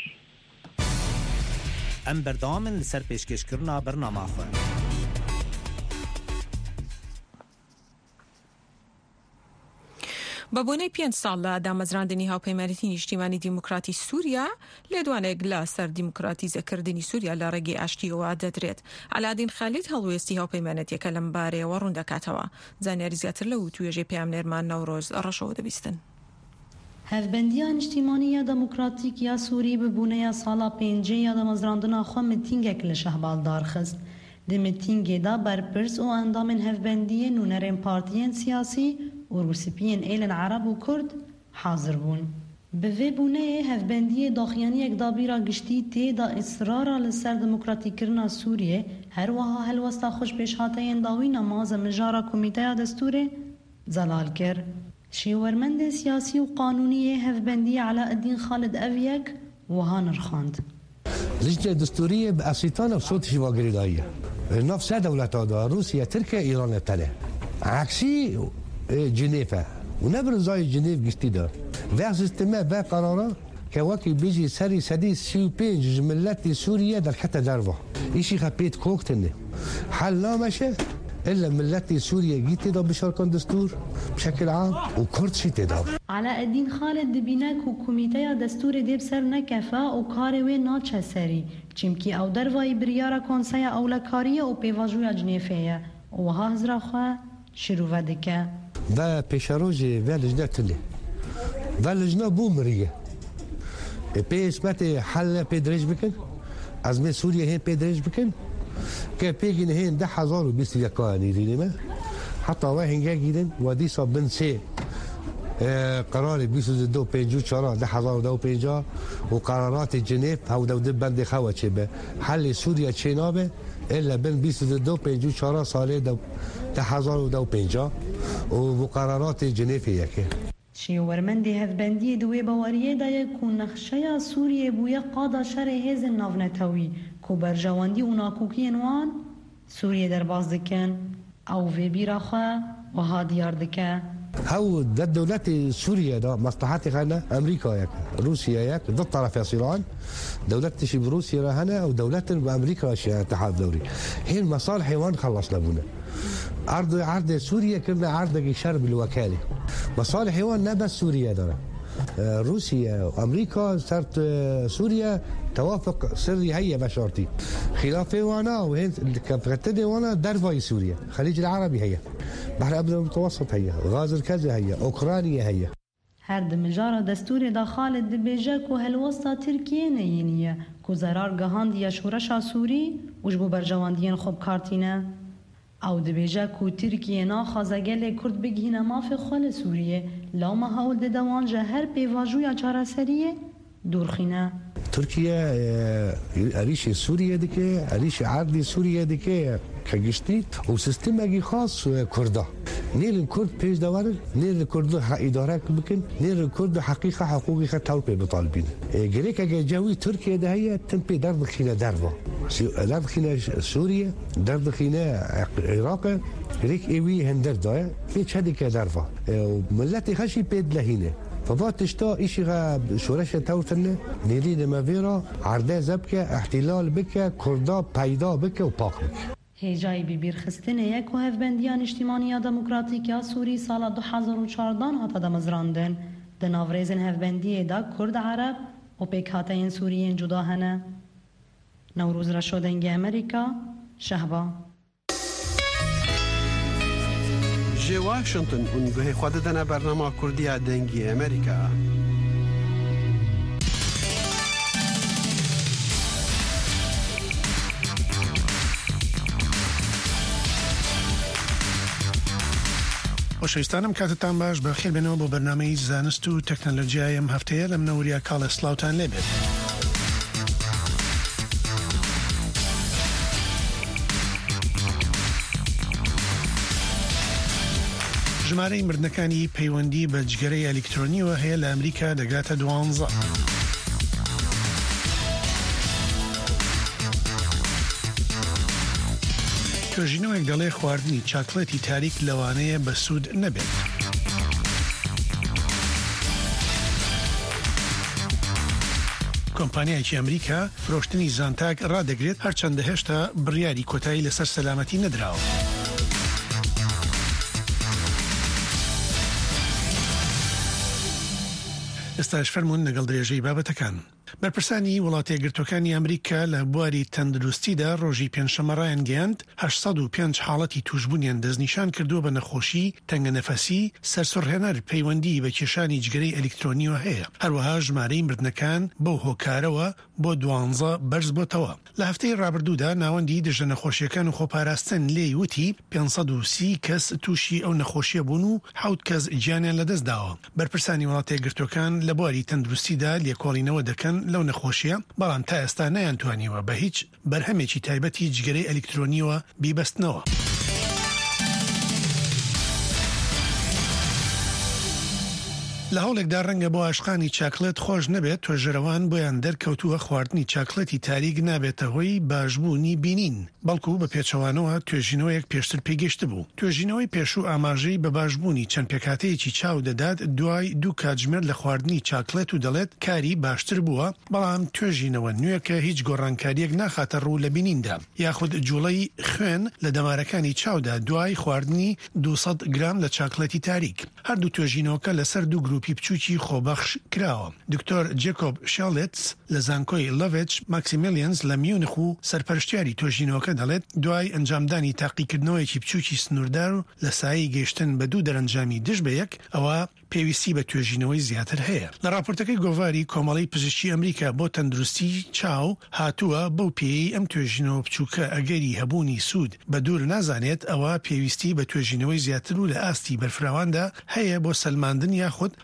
H: ئەم بەردەوامن لەسەر پێشکەشکردنا بەرنامەخۆ.
B: بە بۆنەی پێنج ساڵ لە دامەزراندنی هاوپەیمانیتی نیشتیمانی دیموکراتی سووریا لێدوانێک لە سەر دیموکراتیزەکردنی سووریا لە ڕێگەی ئاشتیەوە دەدرێت. علادین خالید هەڵوێستی هاوپەیمانەتیەکە لەم بارەیەوە ڕوون دەکاتەوە. زانیاری زیاتر لە توێژەی پەیامنێرمان نەورۆز ڕەشەوە دەبیستن.
M: هەفبەندیە نیشتیمانیە دەموکراتیک یا سووری ببوونەیە ساڵا پێنجێ یا دەمەزراندنا خۆ متینگێک لە شەهبال دارخست. دی متینگێدا بەرپرس و ئەندامên هەفبەندیە نونەرên partiyên siyasî û rûspiyên êlên Ereb û Kurd hazir bûn. Bi vê bûneyê hevbendiyê daxuyaniyek dabîra giştî têda îsrara li ser demokratîkirina Sûriyê her wiha helwesta xweşpêşhateyên dawîna maza mijara Komîteya Destûrê zelal kir. Şêwermendê siyasî û qanûniyê hevbendiyê Elaaddîn Xalid Eviyek wiha nirxand.
D: لجنة دستورية بأسيطانة بصوت شواغري داية نفس دولة دا روسيا تركيا إيران التالي عكسي جنيفة ونبرن زي جنيف قشتي دا في سيستما في قرارة كواكي بيجي سري سديس سيو بينج جملتي سوريا در حتى دربه إشي خبيت كوكتني حل لا ماشي إلا ملتي سوريا جيتي دا بشاركان دستور بشكل عام وكرد شي تدا
M: Elaaddîn Xalid dibîne ku Komîteya Destûrê dê ser nekefe û karê wê naçe serî çimkî ew dervayî biryara Konseya Ewlekariyê û Pêvajoya Cinêfê ye û wiha hizra xwe şîrove dike.
D: Ve pêşerojê ve lijne tune ve lijne bû miriye pê hizmetê helle pê dirêj bikin ezmê Sûriye hên pê dirêj bikin ke pêgîn hên deh hezar û bîst yekanî dînê me heta we hêngek gînin we dîsa bin sê قرار بیست و دو پنجاه و چهار ده هزار و دو و پنجاه و قرارات ژنو هاو دو بند خوا چه به حل سوریه چه نابه الا بین بیست و دو پنجاه و چهار سال ده هزار و دو و پنجاه و مقررات ژنو یکه
M: شێوەرمەندی هەفبەندی دوێ بەوەریەدایە و نەخشەیە سووریە بوویە قادا شەرە هێزن ناونەتەوی کو بەرژەوەندی و ناکوکیên wan سووریە دەرباز dikin ew vê bîra xwe wiha diyar dike.
D: هو ده دولة سوريا ده مصلحتي خانة أمريكا ياك روسيا ياك ضد طرف يصيران دولة تشي بروسيا هنا أو دولة بأمريكا شيء اتحاد دولي هي المصالح وين خلصنا بنا عرض عرض سوريا كنا عرض شرب الوكالة مصالح وين نبس سوريا ده روسيا وأمريكا صارت سوريا توافق سري هي بشرطي خلافي وانا وهين كفتدي وانا درفاي سوريا خليج العربي هي بحر أبيض المتوسط هي غاز الكذا هي أوكرانيا هي
M: هر دمجارة دستور داخل دبيجك وهالوسطة تركيا نينية كو زرار جهاندية شورشا سوري وجبو برجوانديين خوب كارتينا او دبيجك وتركيا ناخذ كرد بجهنا ما في خال سوريا لو ما هول دوان جهر بيواجويا جارسرية دورخينا
D: تركيا أريش سوريا دكي أريش عرضي سوريا دكي كجشتي وسيستم خاص كردا نيل الكرد بيش دوار نيل الكرد إدارة بكن نيل الكرد حقيقة حقوقي خطالبي بطالبين جريكا جاوي تركيا ده هي تنبي درد خينا دربة درد خينا سوريا درد خينا العراق جريك إيوي هندر ده فيش هذيك دربة وملتي خشي بيد لهينه فبات تشتا إيشي غا شورش توتن نيرين مافيرا عرضه زبكة احتلال بكة كردا پیدا بكة و پاک بكة
M: هجای ببیر خستنه یک و هفبندیان اجتماعی دموکراتیک سوری سال دو هزار و چهارده هات دمزراندن د ناورزن هفبندی دا کرد عرب و پیکاتین سوریین جدا هنه نوروز را شدنگ امریکا شهبا
F: جي واشنطن ونگوه خود دنا برنامه کردی دنگی امریکا
N: خۆشەویستانم کاتتان باش بەخێر بێنەوە بۆ بەرنامەی زانست و تەکنەلۆجیای ئەم هەفتەیە لەم نەوریا کاڵە سلااوان لێبێت. ژمارەی مردنەکانی پەیوەندی بە جگەرەی ئەلکترۆنیەوە هەیە لە ئەمریکا دەگاتە دوانزە. توێژینەوەک دەڵێ خواردنی چاکلێتی تاریک لەوانەیە بە سوود نەبێت. کۆمپانیایکی ئەمریکا فرۆشتنی زانتاک ڕادەگرێت هەرچەندە هێشتا بڕیاری کۆتایی لەسەر سەلامەتی نەدراوە. ئێستاش فەرمونون لەگەڵ درێژەی بابەتەکان. بەرپرسانی وڵاتە یەکگرتووەکانی ئەمریکا لە بواری تەندروستیدا ڕۆژی پێنجشەمە ڕایانگەیاند هەشت سەد و پێنج حاڵەتی توشبوونیان دەستنیشان کردووە بە نەخۆشی تەنگەنەفەسی سەرسوڕهێنەر پەیوەندی بە کێشانی جگەرەی ئەلکترۆنیەوە هەیە. هەروەها ژمارەی مردنەکان بەو هۆکارەوە بۆ دوانزە بەرز بۆتەوە. لە هەفتەی ڕابردوودا ناوەندی دژە نەخۆشیەکان و خۆپاراستن لێی وتی پێنج سەد و سی کەس تووشی ئەو نەخۆشیە بوون و حەوت کەس گیانیان لەدەستداوە. بەرپرسانی وڵاتە یەکگرتووەکان لە بواری تەندروستیدا لێکۆڵینەوە دەکەن لەو نەخۆشیە بەڵام تا ئێستا نەیانتوانیوە بە هیچ بەرهەمێکی تایبەتی جگەرەی ئەلکترۆنیەوە بیبەستنەوە. لە هەوڵێکدا ڕەنگە بۆ عاشقانی چاکلێت خۆش نەبێت توێژەرەوان بۆیان دەرکەوتووە خواردنی چاکلێتی تاریک نابێتە هۆی باشبوونی بینین بەڵکو بە پێچەوانەوە توێژینەوەیەک پێشتر پێگەشت بوو. توێژینەوەی پێشوو ئاماژەی بە باشبوونی چەند پێکاتەیەکی چاو دەدات دوای دوو کاتژمێر لە خواردنی چاکلێت و دەڵێت کاری باشتر بووە بەڵام توێژینەوە نوێکە هیچ گۆڕانکاریەک ناخاتە ڕوو لە بینیندا یاخود جوڵەی خوێن لە دەمارەکانی چاودا دوای خواردنی دووسەد گرام لە چاکلێتی تاریک. هەردوو توێژینەوەکە لەسەر دوو گروپی بچووکی خۆبەخش کراوە. دکتۆر جێکۆب شالێتس لە زانکۆی لەڤچ ماکسیمیلیانز لە میونخ و سەرپەرشتیاری توێژینەوەکە دەڵێت دوای ئەنجامدانی تاقیکردنەوەیەکی بچووکی سنووردار و لە سایەی گەیشتن بە دوو دەرەنجامی دژ بە یەک ئەوە پێویستی بە توێژینەوەی زیاتر هەیە. لە راپۆرتەکەی گۆڤاری کۆمەڵی پزیشکی ئەمریکا بۆ تەندروستی چاو هاتووە بەو پێی ئەم توێژینەوە بچووکە ئەگەری هەبوونی سوود بە دوور نازانێت ئەوە پێویستی بە توێژینەوەی زیاتر و لە ئاستی بەرفراواندا هەیە بۆ سەلماندن یاخود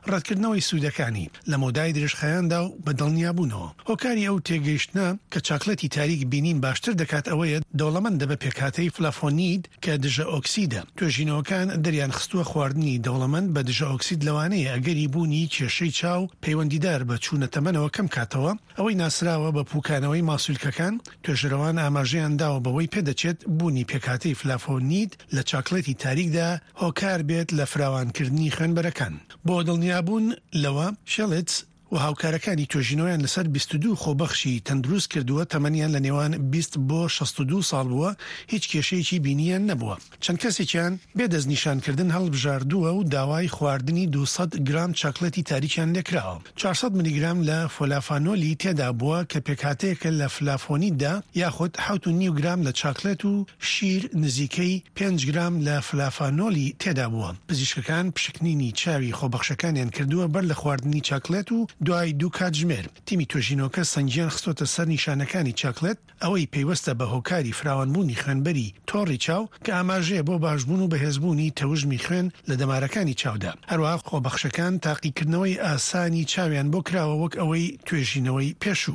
N: ڕەتکردنەوەی سوودەکانی لە مۆدای درێژخایاندا و بەدڵنیابوونەوە. هۆکاری ئەو تێگەیشتنە کە چاکلەتی تاریک بینین باشتر دەکات ئەوەیە دەوڵەمەندە بە پێکهاتەی فلافۆنید کە دژە ئۆکسیدە. توێژینەوەکان دەریان خستووە خواردنی دەوڵەمەند بە دژە ئۆکسید لەوانەیە ئەگەری بوونی کێشەی چاو پەیوەندیدار بە چوونەتەمەنەوە کەم کاتەوە. ئەوەی ناسراوە بە پوکانەوەی ماسوولکەکان توێژەرەوان ئاماژەیان داوە بەوەی پێدەچێت بوونی پێکهاتەی فلافۆنید لە چاکلەتی تاریکدا هۆکار بێت لە فراوانکردنی خوێنبەرەکان. بۆ دڵنیابوون لەوە شێڵێتس و هاوکارەکانی توێژینەوەیان لەسەر بیست و دوو خۆبەخشی تەندروست کردووە تەمەنیان لە نێوان بیست بۆ شەست و دوو ساڵ بووە، هیچ کێشەیەکی بینیان نەبووە. چەند کەسێکیان بێدەستنیشانکردن هەڵبژاردووە و داوای خواردنی دووسەد گرام چاکلەتی تاریکیان لێکراوە. چوارسەد میلیگرام لە فۆلافانۆلی تێدا بووە کە پێکهاتەیەکە لە فلافۆنیددا، یاخود حەوت و نیو گرام لە چاکلێت و شیر نزیکەی پێنج گرام لە فلافانۆلی تێدا بووە. پزیشکەکان پشکنینی چاوی خۆبەخشەکانیان کردووە بەر لە خواردنی چاکلێت و دوای دوو کاتژمێر تیمی توێژینەوەکە سەنگیان خستۆتە سەر نیشانەکانی چاکلێت، ئەوەی پێیوەستە بە هۆکاری فراوانبوونی خوێنبەری تۆڕی چاو کە ئاماژەیە بۆ باشبوون و بەهێزبوونی تەوژمی خوێن لە دەمارەکانی چاودا. هەروەها خۆبەخشەکان تاقیکردنەوەی ئاسانی چاویان بۆ کراوە وەک ئەوەی توێژینەوەی پێشوو.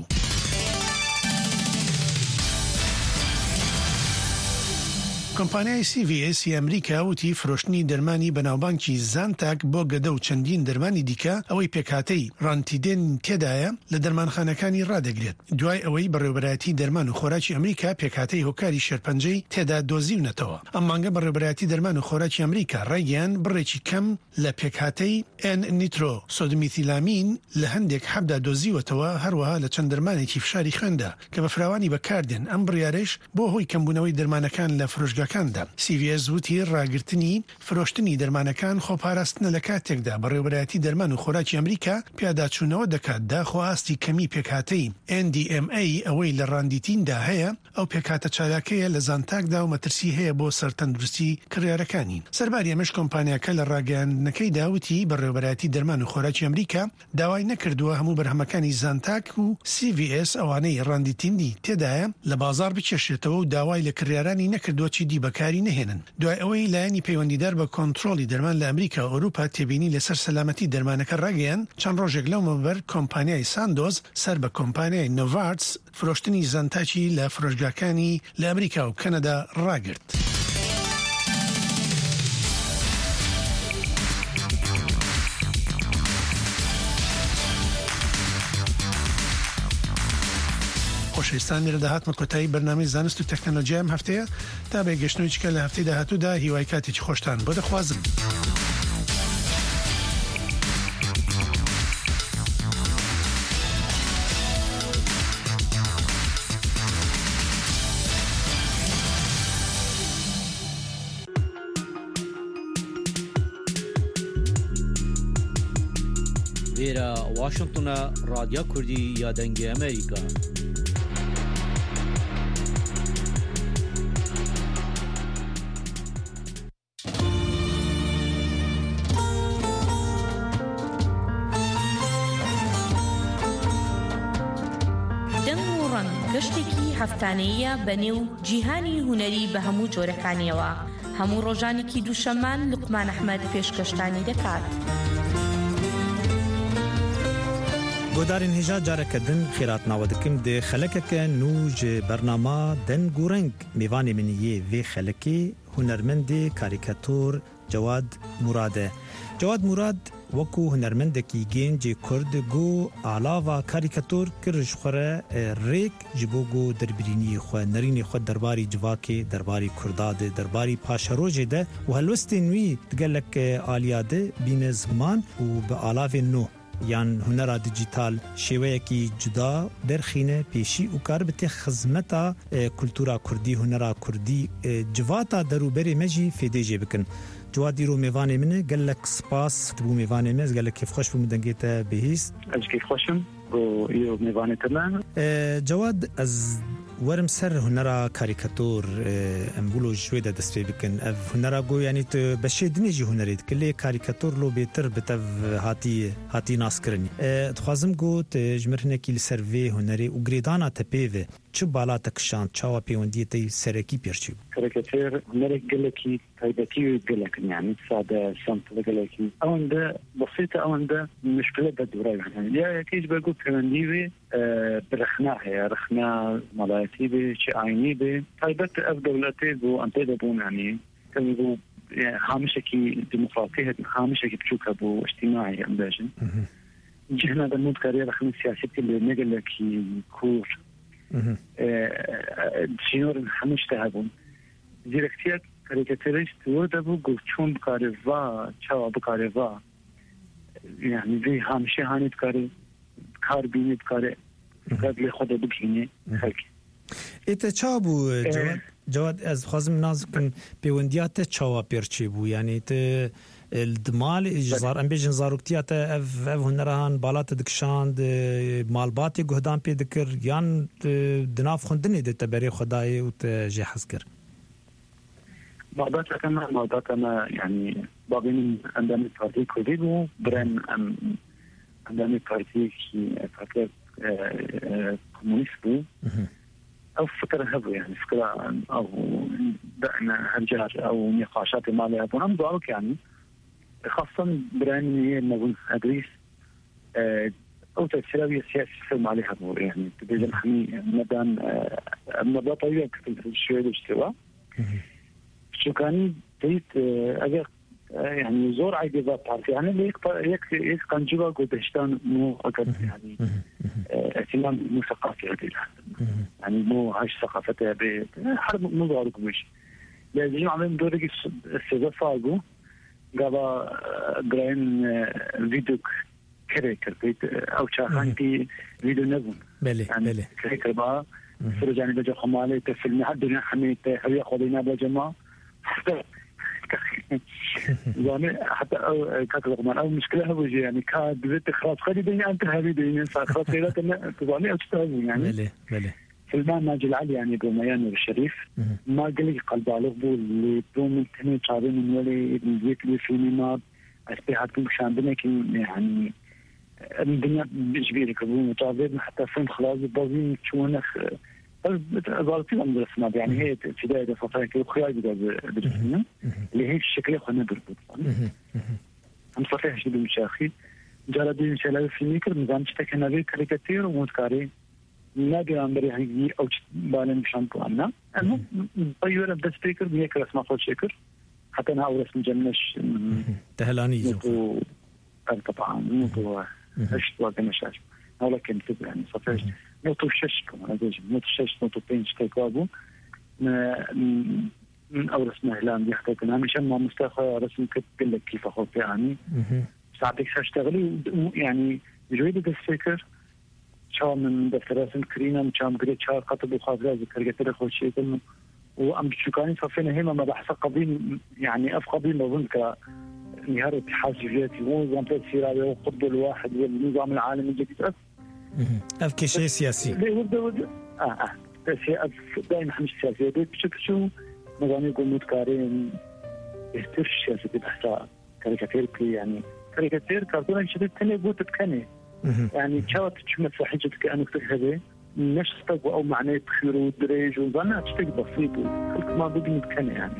N: کۆمپانیای سی ڤی ئێس ئەمریکا وتی فرۆشتنی دەرمانی بەناوبانکی زانتاک بۆ گەدە و چەندین دەرمانی دیکە ئەوەی پێکهاتەی ڕانتیدێن تێدایە لە دەرمانخانەکانی ڕادەگرێت. دوای ئەوەی بەڕێوەبەرایەتی دەرمان و خۆراکی ئەمریکا پێکهاتەی هۆکاری شێرپەنجەی تێدا دۆزیونەتەوە. ئەم مانگە بەڕێوەبەرایەتی دەرمان و خۆراکی ئەمریکا ڕێگەیان بڕێکی کەم لە پێکهاتەی ئێن نیترۆ سۆدمیتیلامین لە هەندێک حەبدا دۆزیوەتەوە، هەروەها لە چەند دەرمانێکی فشاری خوێندا کە بە فراوانی بەکاردێن. ئەم بڕیارەش بۆ هۆی کەمبوونەوەی دەرمانەکان لە فرۆشگا سی ڤی ئێس وتی ڕاگررتنی فرۆشتنی دەرمانەکان خۆپاراستنە لە کاتێکدا بەڕێوەبەرایەتی دەرمان و خۆراکی ئەمریکا پیاداچوونەوە دەکات داخواستی کەمی پێکهاتەی ئێن دی ئێم ئەی ئەوەی لە ڕاندیتیندا هەیە، ئەو پێکهاتە چالاکەیە لە زانتاکدا و مەترسی هەیە بۆ سەرتەندروستی کڕیارەکانی. سەرباری ئەمەش کۆمپانیاکە لە ڕاگەیاندنەکەی داوتی بەڕێوەبەرایەتی دەرمان و خۆراکی ئەمریکا داوای نەکردووە هەموو بەرهەمەکانی زانتاک و سی ڤی ئێس ئەوانەی ڕاندیتینی تێدایە لە بازار بکێشێتەوە و داوای لە کڕیارانی نەکردووە چی دیبەکاری نهێنن. دوای ئەوەی لایەنی پەیوەندیدار بە کۆنتڕۆلی دەرمان لە ئەمریکا و ئەوروپا تێبینی لەسەر سەلامەتی دەرمانەکە ڕاگەیان، چەند ڕۆژێک لەو مەبەر کۆمپانیای ساندۆز سەر بە کۆمپانیای نۆڤارتس فرۆشتنی زانتاکی لە فرۆشگاکانی لە ئەمریکا و کەنەدا ڕاگرت. خۆشەویستان لێرە داهاتمە کۆتایی بەرنامەی زانست و تەکنۆلۆژیا ئەم هەفتەیە تا بێگەشتنەوەی کە لە هەفتەی داهاتوودا هیوای کاتێکی خۆشتان بۆ دەخوازم.
E: لێرە واشنگتنە رادیۆ کوردی یا دەنگی ئەمریکا.
R: گەشتێکی هەفتانەیە بەنێو جیهانی هونەری بە هەموو جۆرەکانیەوە. هەموو ڕۆژانێکی دووشەمان لوقمان ئەحمەد پێشکەشتانی دەکات.
U: گۆدارین هێژا جارەکە دن خێرات ناوە دکم دێ خەلەکەکە نوژ بەرنامە دەنگ و ڕەنگ میوانێ منیە وێ خەلەکێ هونەرمەندێ کاریکاتۆر جەواد مورادە. جەواد موراد وەکو هونەرمەندێکی گەنجی کورد گۆ ئالاوا کاریکاتۆر کرژ خۆرە ڕێک ji بۆ گۆ دەربرینی خۆ نەرینی خۆ دەرباری civakê دەرباری کوردادê دەرباری پاشەرۆژê de û helwestên wî gelek aliyade bîne ziman û bi alavên nû yan hunera dijital şêweyekî cuda derxîne pêşî û kar bite xizmeta kultura Kurdî hunera Kurdî civata derûberê me jî fêdê jê bikin. Cewad îro mêvanê min e gelek spas bû mêvanê me ez gelek kêfxweş bûm dengê te bihîst.
I: Ez kêfxweşim bû îro mêvanê te me.
U: Cewad ez werim ser hunera karîkatûr em bûlo ji wê de dest pê bikin. Ev hunera got yanî tu beşê dinê jî hunerê dikir lê karîkatûr lo bêtir bi tev hatî hatî naskirinî. Dixwazim got ji mir hinekî li ser vê hunerê û girêdana te pê ve چه بالاتك شان چاوا پیوندیتی سرکی پیرچی
C: كاريكاتير هنالك قال لك تايبتي قال لك يعني ساده سمت قال لك اون ده بسيطه اون ده مشكله بدورة يعني يا كيش بقول كمنديبي أه برخناه يا رخنا ملايتي بي شي عيني بي تايبت اف دولتي بو انتدبون يعني كانوا بو يعني خامشكي ديمقراطيه خامشكي بشوكه بو اجتماعي امباجن جهنا بنود كارير رخم سياسيتي اللي نقول لك كور شنور همش تهبون ديركتير كاريكاتيريست ودبو قلتشون بكاريفا تشاوا بكاريفا يعني زي هامشي هاني بكاري كار بيني بكاري قبل خود بكيني خلق
U: ایت چابو جواد جواد از خازم نازکن پیوندیات چاوا پیرچی بو یعنی ت الدمال جزار ام بيجن زاروكتيات اف اف هنرهان بالات دكشاند مالباتي قهدان بي ذكر يان دناف خندني دت بري خداي وتجي حسكر
C: بعضات كما بعضات انا يعني بابين عندنا بارتي كوديبو برن ام عندنا بارتي كي فكر كومونيست او فكره هبو يعني فكره او دعنا هرجات او نقاشات ماليه بنام ضارك يعني خاصة براني نقول أدريس أو تأثيرية سياسية فيلم عليها بور يعني تبين حمي مدام مدة طويلة في الشوية الاجتواء شو كان تيت أجر يعني زور عادي بطارتي يعني ليك يك يك كان جوا قد هشتان مو أكد يعني اهتمام مو ثقافي عديد يعني مو عايش ثقافته بحرب مو ضارك مش لازم عمل دورك السيدة فاقو قبا برين فيديوك كريكر بيت او شاخان في فيديو نظم
U: بلي
C: يعني
U: بلي
C: كريكر بقى فرجاني بجا خمالي تفيلمي حدنا حميت هوية خلينا بجماعة حتى يعني حتى او كاتب رقمان او مشكلة هبوجي يعني كاد بيت خلاص خلي دنيا انت هذه دنيا خلاص كذا تبغاني اشتغل يعني
U: بلي بلي
C: سلمان ماجد علي يعني بميان الشريف ما قال لي قلب بالغ بو اللي بو من تاني شعبين من ولي البيت اللي في نيمار أسبيحات مشان بناكن يعني الدنيا بجبيري كبون متعبد حتى فين خلاص بازين شونخ ظالتي من الرسمات يعني هي ابتدائي فترة كده خيال بدرسنا اللي هي الشكل خلنا بربط هم صحيح شدوا مشاخي جالدين إن شاء الله في ميكر نظام تكنا بيه كاريكاتير ومتكاري نادي عمري هنجي أو بالين بشامبو أنا المهم طيورة بس فكر ميك رسمة فوق شكر حتى أنا أول رسم جنش
U: تهلاني
C: جو طبعا نوتو إيش واقع مشاش هلا كم تبع يعني صفيش نوتو شش كمان هذا نوتو شش نوتو بينش كيكابو من أول رسم إعلام يحتاج أنا مشان ما مستخدم رسم كتب لك كيف أخذ يعني ساعتك أشتغلي يعني جويد بس فكر شو من دفترات كرينا مشام قريت شهر قطب وخاطر ذكر قتل خوش شيء وأم شكاني صفينا هما ما بحث قبيل يعني أف قبيل ما ظن كنهار اتحاد سوفيتي ونظام تأثير على القطب الواحد والنظام العالمي الجديد أف
U: أف كشيء سياسي
C: ليه وده وده آه آه سياسي دائما مش سياسي ده بشكل شو نظام يقول متكارين يستر السياسة بحثها كاريكاتير كلي يعني كاريكاتير كارتون شديد تاني قوت تكني يعني شاوت تشمت صحيحتك أنك تكذب نشطك أو معناه خير ودريج وظنها تشتك بسيط خلق ما بدي متكني يعني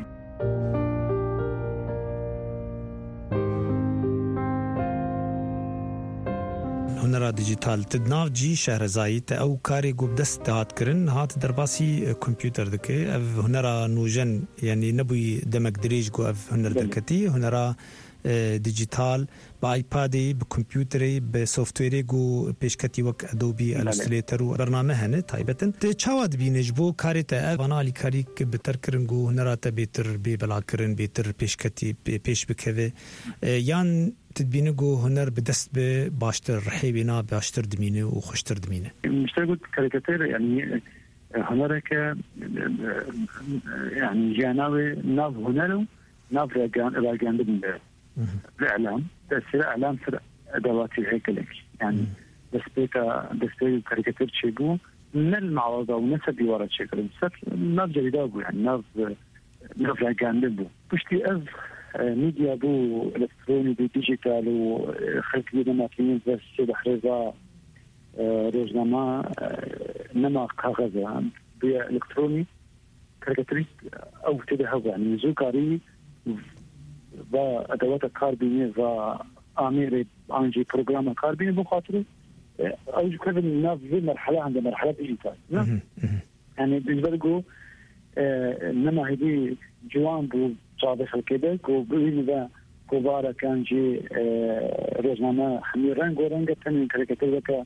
U: هنرا ديجيتال تدناف جي شهرزاي او كاري قوب دست هات كرن هات درباسي كمبيوتر دكي اف هنرا نوجن يعني نبوي دمك دريج قو اف هنر دكتي هنرا ديجيتال بايبادي بكمبيوتري بسوفتويري جو بيشكتي وك ادوبي الستريتر وبرنامج هنه تايبتن تشاود بينجبو كاريتا بانالي كاريك بتركرنجو هنراتا بيتر ببلاكرن بيتر بيشكتي بيش بكفي يان تدبينجو هنر بدست باشتر رحيبنا باشتر دمينه وخشتر دمينه
C: مش تقول كاريكاتير يعني هنرك يعني جاناوي ناف هنرو ناف راجان راجان بالله الإعلام تأثير إعلام في أدوات الهيكلة يعني بس بيتا بس بيتا كاريكاتير شيء من المعارضة ونسبي ورا شيء بس ناف جديدة يعني ناف ناف راجان بو بشتي أز ميديا بو إلكتروني بو ديجيتال وخلق لنا ماكينين بس شيء بحرزة روزنامه نما كاغذ بالكتروني كاريكاتيريست او تده يعني زوكاري وادوات كاربيني وامير انجي بروجرام كاربيني بخاطر او كيف الناس في مرحله عند مرحله ديجيتال يعني بالنسبه لكم انما هذه جوان بو صادق الكيبك وبإذا كبارة كان جي روزنامه حمير رنگ ورنگ تاني كاريكاتير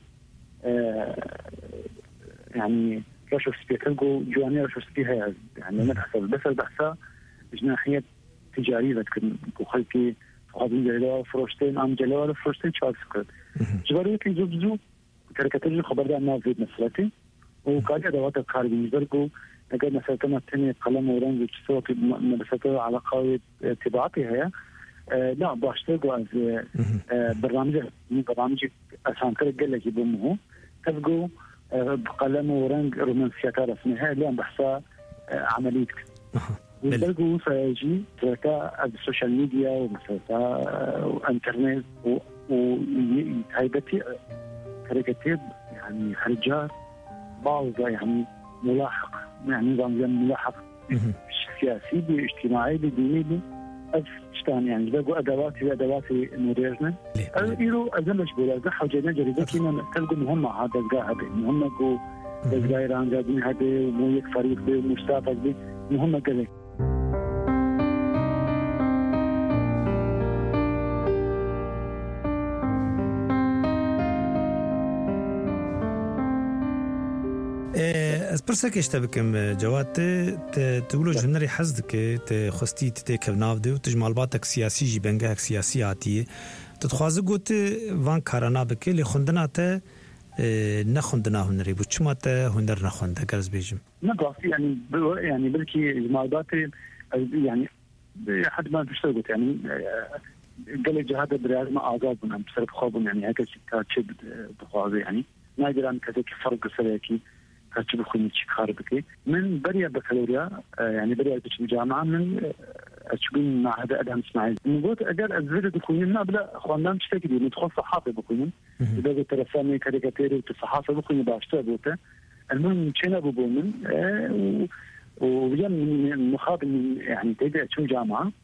C: يعني رشوف سبيكلجو جواني رشوف سبيها يعني ما تحصل بس البحثة جناحية تجارية لكن كخلكي فقادين جلالة فروشتين عم جلالة فروشتين شعب سكرت جبارية كي زوب زوب كاريكاتير خبر ده ما زيد مسلتي وكالي أدوات الكاربين جباركو اگر مثلا تني قلم ورنج تسوي مدرسة على قوي طباعتها لا باشتغل از برنامج برنامج اسان كره قال لك بمه تبقوا بقلم ورنج رومانسيات رسمها لا بحثها عمليه وبلقوا سيجي تركا السوشيال ميديا ومثلا وانترنت وهيبتي كاريكاتير يعني خرجات بعض يعني ملاحق يعني نظام ملاحق سياسي باجتماعي بديني أف تشتان يعني بقوا أدواتي أدواتي مودرنة إيرو أزمج بولا زح وجينا جريدة كنا تلقوا مهمة هذا الجاهد مهمة جو الجايران جابين هذا مو يكفريق بمستقبل به مهمة كذا
U: از پرسه کشته بکم جواد تقولو جنری حزد که تخستی تتکب نافده و تجمالباتک سیاسی جی بنگه سیاسی آتیه تتخوازه گوت وان کارانا بکه لی خوندنا تا نخوندنا هنری بود چما تا هنر نخونده گرز بیجم
C: نقاطی يعني يعني بلكي جمالبات يعني حد ما تشتغل يعني قال جهاد برياض ما آزاد بنا بسبب خوابهم يعني هكذا كاتشب بخوازه يعني نادر عن كذا فرق سليكي كاتب خوني شكار بكي من بريا بكالوريا يعني بريا بالجامعة من أشبين مع هذا أدهم إسماعيل نقول أجر أزيد بكونين ما بلا خوانان تشتكي ندخل صحافة بكونين إذا بترسمي كاريكاتير وتصحافة بكونين باشتة بوته المهم شنا ببومن وبجان من مخابن يعني تيجي أشوف جامعة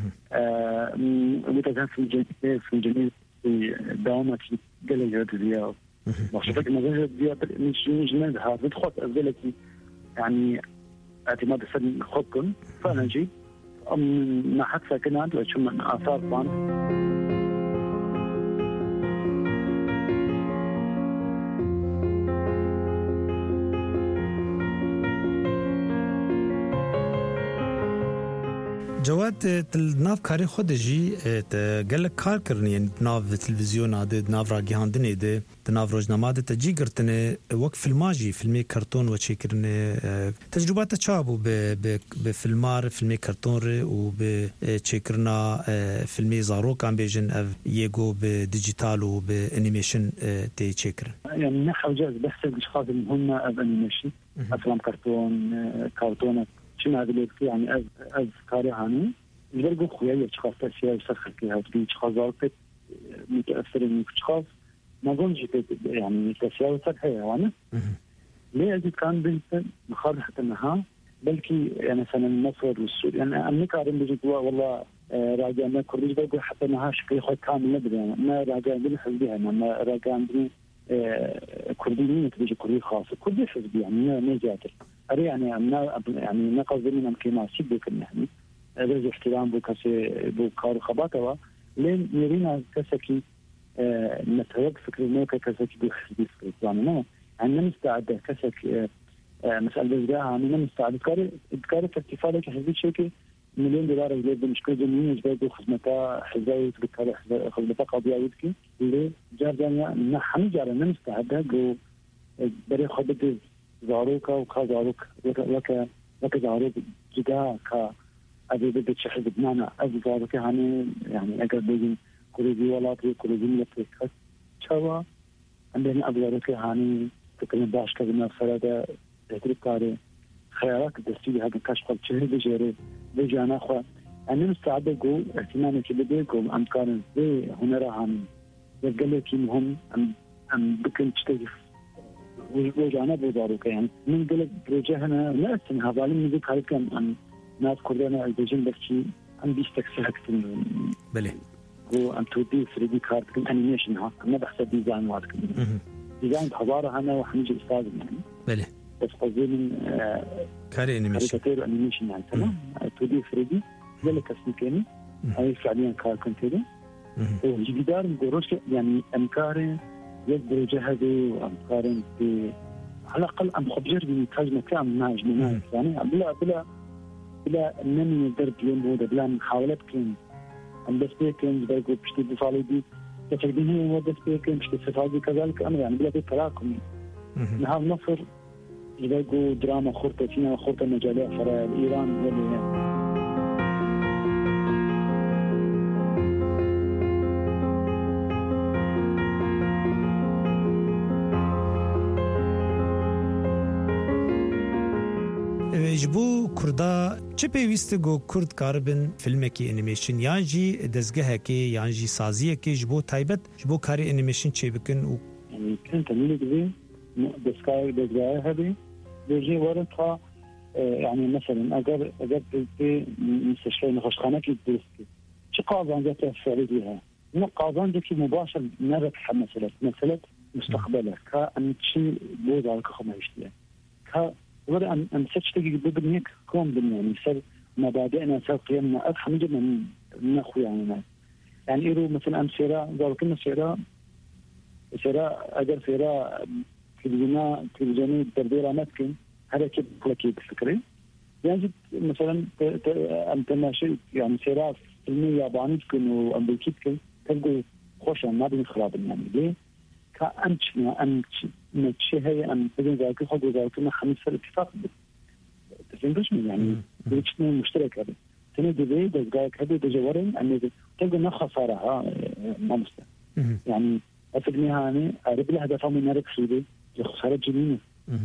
C: ومتزن في الجنة في الجنة في دوامة قلة جديدة وشوفك مزاج دي مش مش نزهة بدخل أزلتي يعني اعتماد السن خبكن فأنا جي ما حد ساكن عنده أشوف من آثار طبعا
U: جواد ناف کاری خود جی گله کار کرنی یعنی ناف تلویزیون آده ناف راگیهاندنی ده ناف روزنامه ده تجی گرتنه وقت فیلماجی فیلمی کرتون و چی کرنه تجربات چابو به به فیلمار فیلمی کرتون ر و به چی کرنا فیلمی زارو کام بیجن اف یگو به دیجیتال و به انیمیشن تی چی کرن
C: يعني نحو جاز بس الاشخاص المهمه اف انيميشن افلام كرتون كرتون شنو هذا اللي يعني از از كاري هاني يلقوا خويا اشخاص اشياء يسخر فيها في اشخاص متاثرين اشخاص ما اظنش يعني اشياء صحيه يعني ليه اجي كان بنت مخاض حتى انها بلكي يعني سنه مصر والسوري يعني انا كارم بيجي والله راجع ما كرديش بقول حتى انها شكل خد كامل ندري يعني ما راجع بني حزبها ما راجع بني كرديين تيجي كردي خاص كردي حزبي يعني ما جاتر أري يعني أنا يعني نقص منهم كما سيبك يعني هذا احترام بكسي بكار خباطة لين يرينا كسكي نتوقف فكر الموقع كسكي بخدي فكر يعني ما أنا مستعد كسك مسألة بزجاها أنا مستعد كاري كاري كاستفادة كحزبي شيء مليون دولار اللي بنشكل جميل جبادو خدمتها حزاوي بكاري خدمتها قضية يدكي اللي جار جانيا نحن جار أنا مستعد جو بري خدمت زاروكا وكا زاروك لك لك زاروك جدا كا أبي بدي شحذ بمعنى أبي زاروك يعني يعني أقدر بيجي كوريجي ولا تري كوريجي ملك شوا عندنا أبي زاروك يعني تكلم باش كذا فرادة تدريب كاري خيارات دستي هذا كشف قد شهر بجري بيجي أنا أخو أنا مستعد أقول اهتمامي كبديكم أمكان زي هنرا عن يقول لك مهم أم أم بكن تشتغل وجانا بوداروك يعني من قلت بروجه هنا نأسن هذا اللي نقول هالكم عن ناس كلنا البيجين بس شيء عم بيستكسر أكثر
U: بله
C: هو عم تودي ثري دي كارد كم أنيميشن ها ما بحسب ديزاين واحد ديزاين بحضارة هنا وحنجي أستاذ يعني
U: بله
C: بس قصدي من
U: كاري أنيميشن
C: كاريكاتير أنيميشن يعني تمام تودي ثري دي ذلك اسمكني هاي فعليا كار كنتيري وجدار مقروش يعني أمكاري يقدر جهدي وأمكاري ب على الأقل أم خبجر بنتاج مكان ناج مناج يعني بلا بلا بلا نمي درب اليوم هو بلا محاولات كين أم بس بيكين بيقول بشتي بفعلي دي تفقدين هي هو بس بيكين بشتي صفاتي كذلك أمر يعني بلا بتراكمي نهار نصر يقول دراما خرطة فيها خرطة مجالية فرا إيران واللي
U: جبو كردا چه پیوسته گو کرد کاربن فیلمکی انیمیشن یا جی دزگه کی یا جی سازیه کی جبو تایبت جبو کاری انیمیشن چه بکن و
C: يعني كنت ميلي دي دسكاي دزگه هذه بيجي ورطها يعني مثلا اگر اگر في مستشفى نخشخانه كي درستي چه قاضان جات فعلي بها من قاضان دكي مباشر نربح مسألة مسألة مستقبله كأن شيء بود على كخمه يشتيه ك ولا أن أن سجتك ببنيك كون بني يعني سر مبادئنا سر قيمنا أفهم جدا من من أخوي يعني يعني إيرو مثلا أم سيرا قالوا كنا سيرا سيرا أجر سيرا تلفزيون تلفزيوني ترديرا متكن هذا كده لكي بفكري يعني مثلا أم تماشي يعني سيرا فيلم ياباني تكون وأمريكي تكون تلقوا خوش ما بين خراب يعني ليه كأنشنا أنش نتشي هي أن بدون ذلك خد ذلك ما خمس سنة اتفاق تفهمش يعني بيجتني مشترك هذا سنة دبي دزقاك هذا تجورين أن تلقى ما خسارة ما مستوى يعني أفقنيها أنا أريد لها دفع من نارك سيدي خسارة جنينة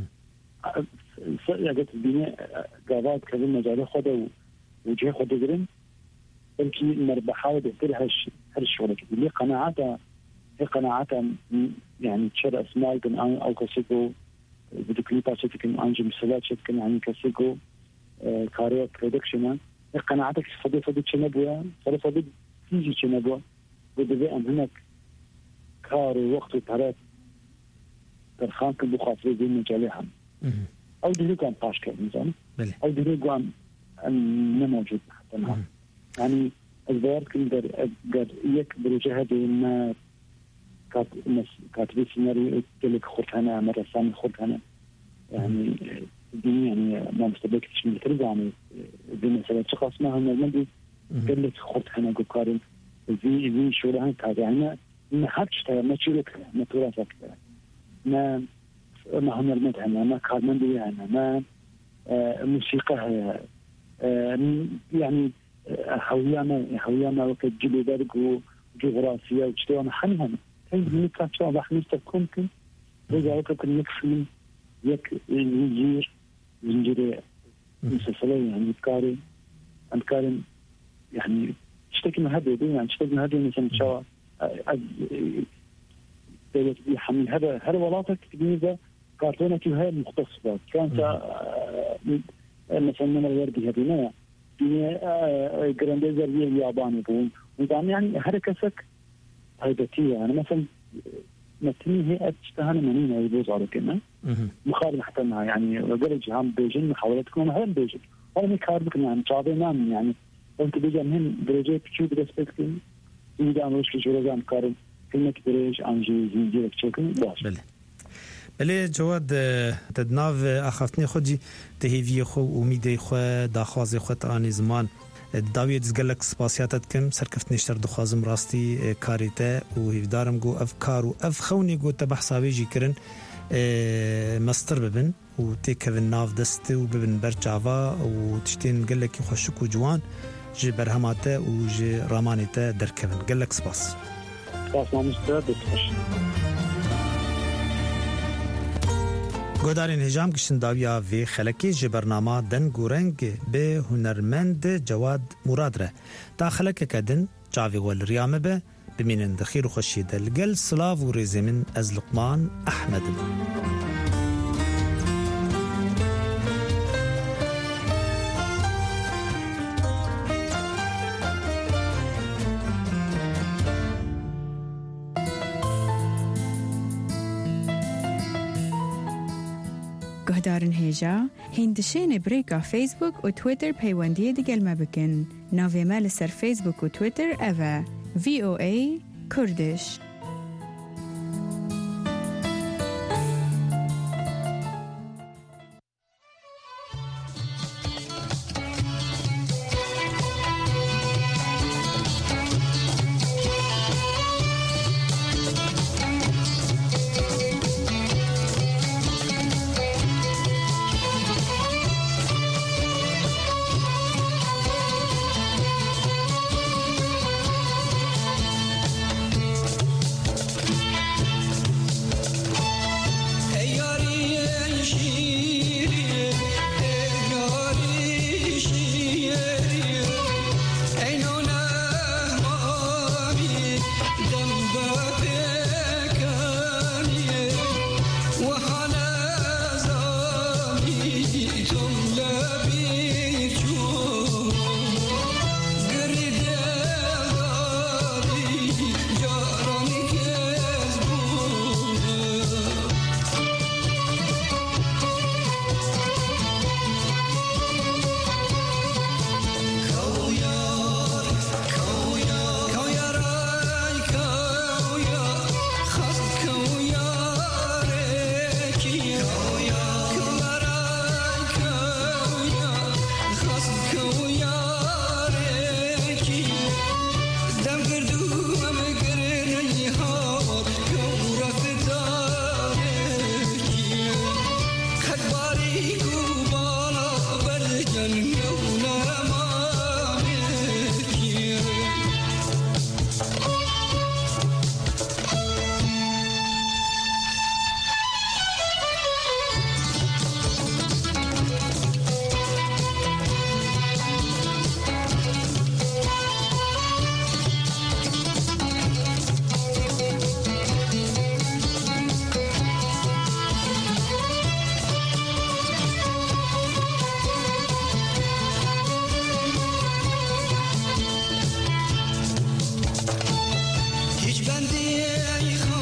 C: يقول الدنيا قابات كذا مجال خده وجه خده جرين بلكي مربحة ودكتور هالش هالشغل كده اللي قناعاتها هي قناعاتها يعني تشر اسماء كان او كاسيكو بدو كليبا شكل انجي مسلات شكل يعني كاسيكو كاريو برودكشن هي قناعاتك فضي فضي تشنبوا فضي فضي تيجي تشنبوا بدو ان هناك كار وقت وطرات ترخان كل بخاطر دي مجالها او دي كان باش كان او دي كان ان موجود حتى يعني الظاهر كندر قد يكبر جهد ما كات ناس كاتبين سيناريو تلك خرطانة مرة ثانية خرطانة يعني دي يعني ما مستبيك تشمل ترجع يعني دي مثلا شخص ما هم المدي تلك خرطانة قارن زي زي شو لها كذا يعني ما حدش ما تشيلك ما تراثك ما ما هم المدح ما كارمن دي يعني ما موسيقى يعني حويانا حويانا وقت جلو درج وجغرافيا وشتى أنا حنهم هاي الميكا شو راح نستكون كن إذا وقت يكفي يك يجير زنجير مسلسلين يعني كاري أم كاري يعني اشتكي من هذا يعني اشتكي من هذا مثلا شو دولة يحمل هذا هذا ولاطك تجيبه كرتونة كلها مختصة كانت مثلا من الوردي هذه في جرانديزر الياباني يقول وطبعا يعني حركتك هيبتية أنا مثلا مثلي هي أشتهانا منين يبوز على كنا مخالف حتى مع يعني وقرج هم بيجين محاولتكم هم بيجين ولا مكاربك يعني شعبي نام يعني أنت بيجي من درجة بتشوف رسبكتين إذا أنا وش كشورة جام كارب كلمة درج أنجي زنجيرك شكل باش
U: بله بله جواد تدناف أخفتني خودي تهيفي خو وميدي خو داخوازي خو تراني زمان داویت زگلک سپاسیاتت کم سرکفت نشتر دخوازم راستی کاریته و هیودارم گو اف کارو اف خونی گو تبحثاوی جی کرن مستر ببن و تیکوین ناف دست و ببن برچاوا و تشتین گلکی خوشک و جوان جی برهماته و جی رامانیته درکوین گلک سپاس
C: سپاس نامستر دستخوش
U: گودارین هجام کشن داویا وی خلکی جی برنامه دن گورنگ به هنرمند جواد مراد ره تا خلک کدن چاوی ول ریامه به بمینن دخیر و خوشی دلگل سلاو و ریزمن از لقمان احمد
G: گهدارن هیجا هندشین بریکا فیسبوک و تویتر پیوندی دیگل ما بکن. ناوی مال سر فیسبوک و تویتر اوه وی او ای کردش.
J: هیچ بندی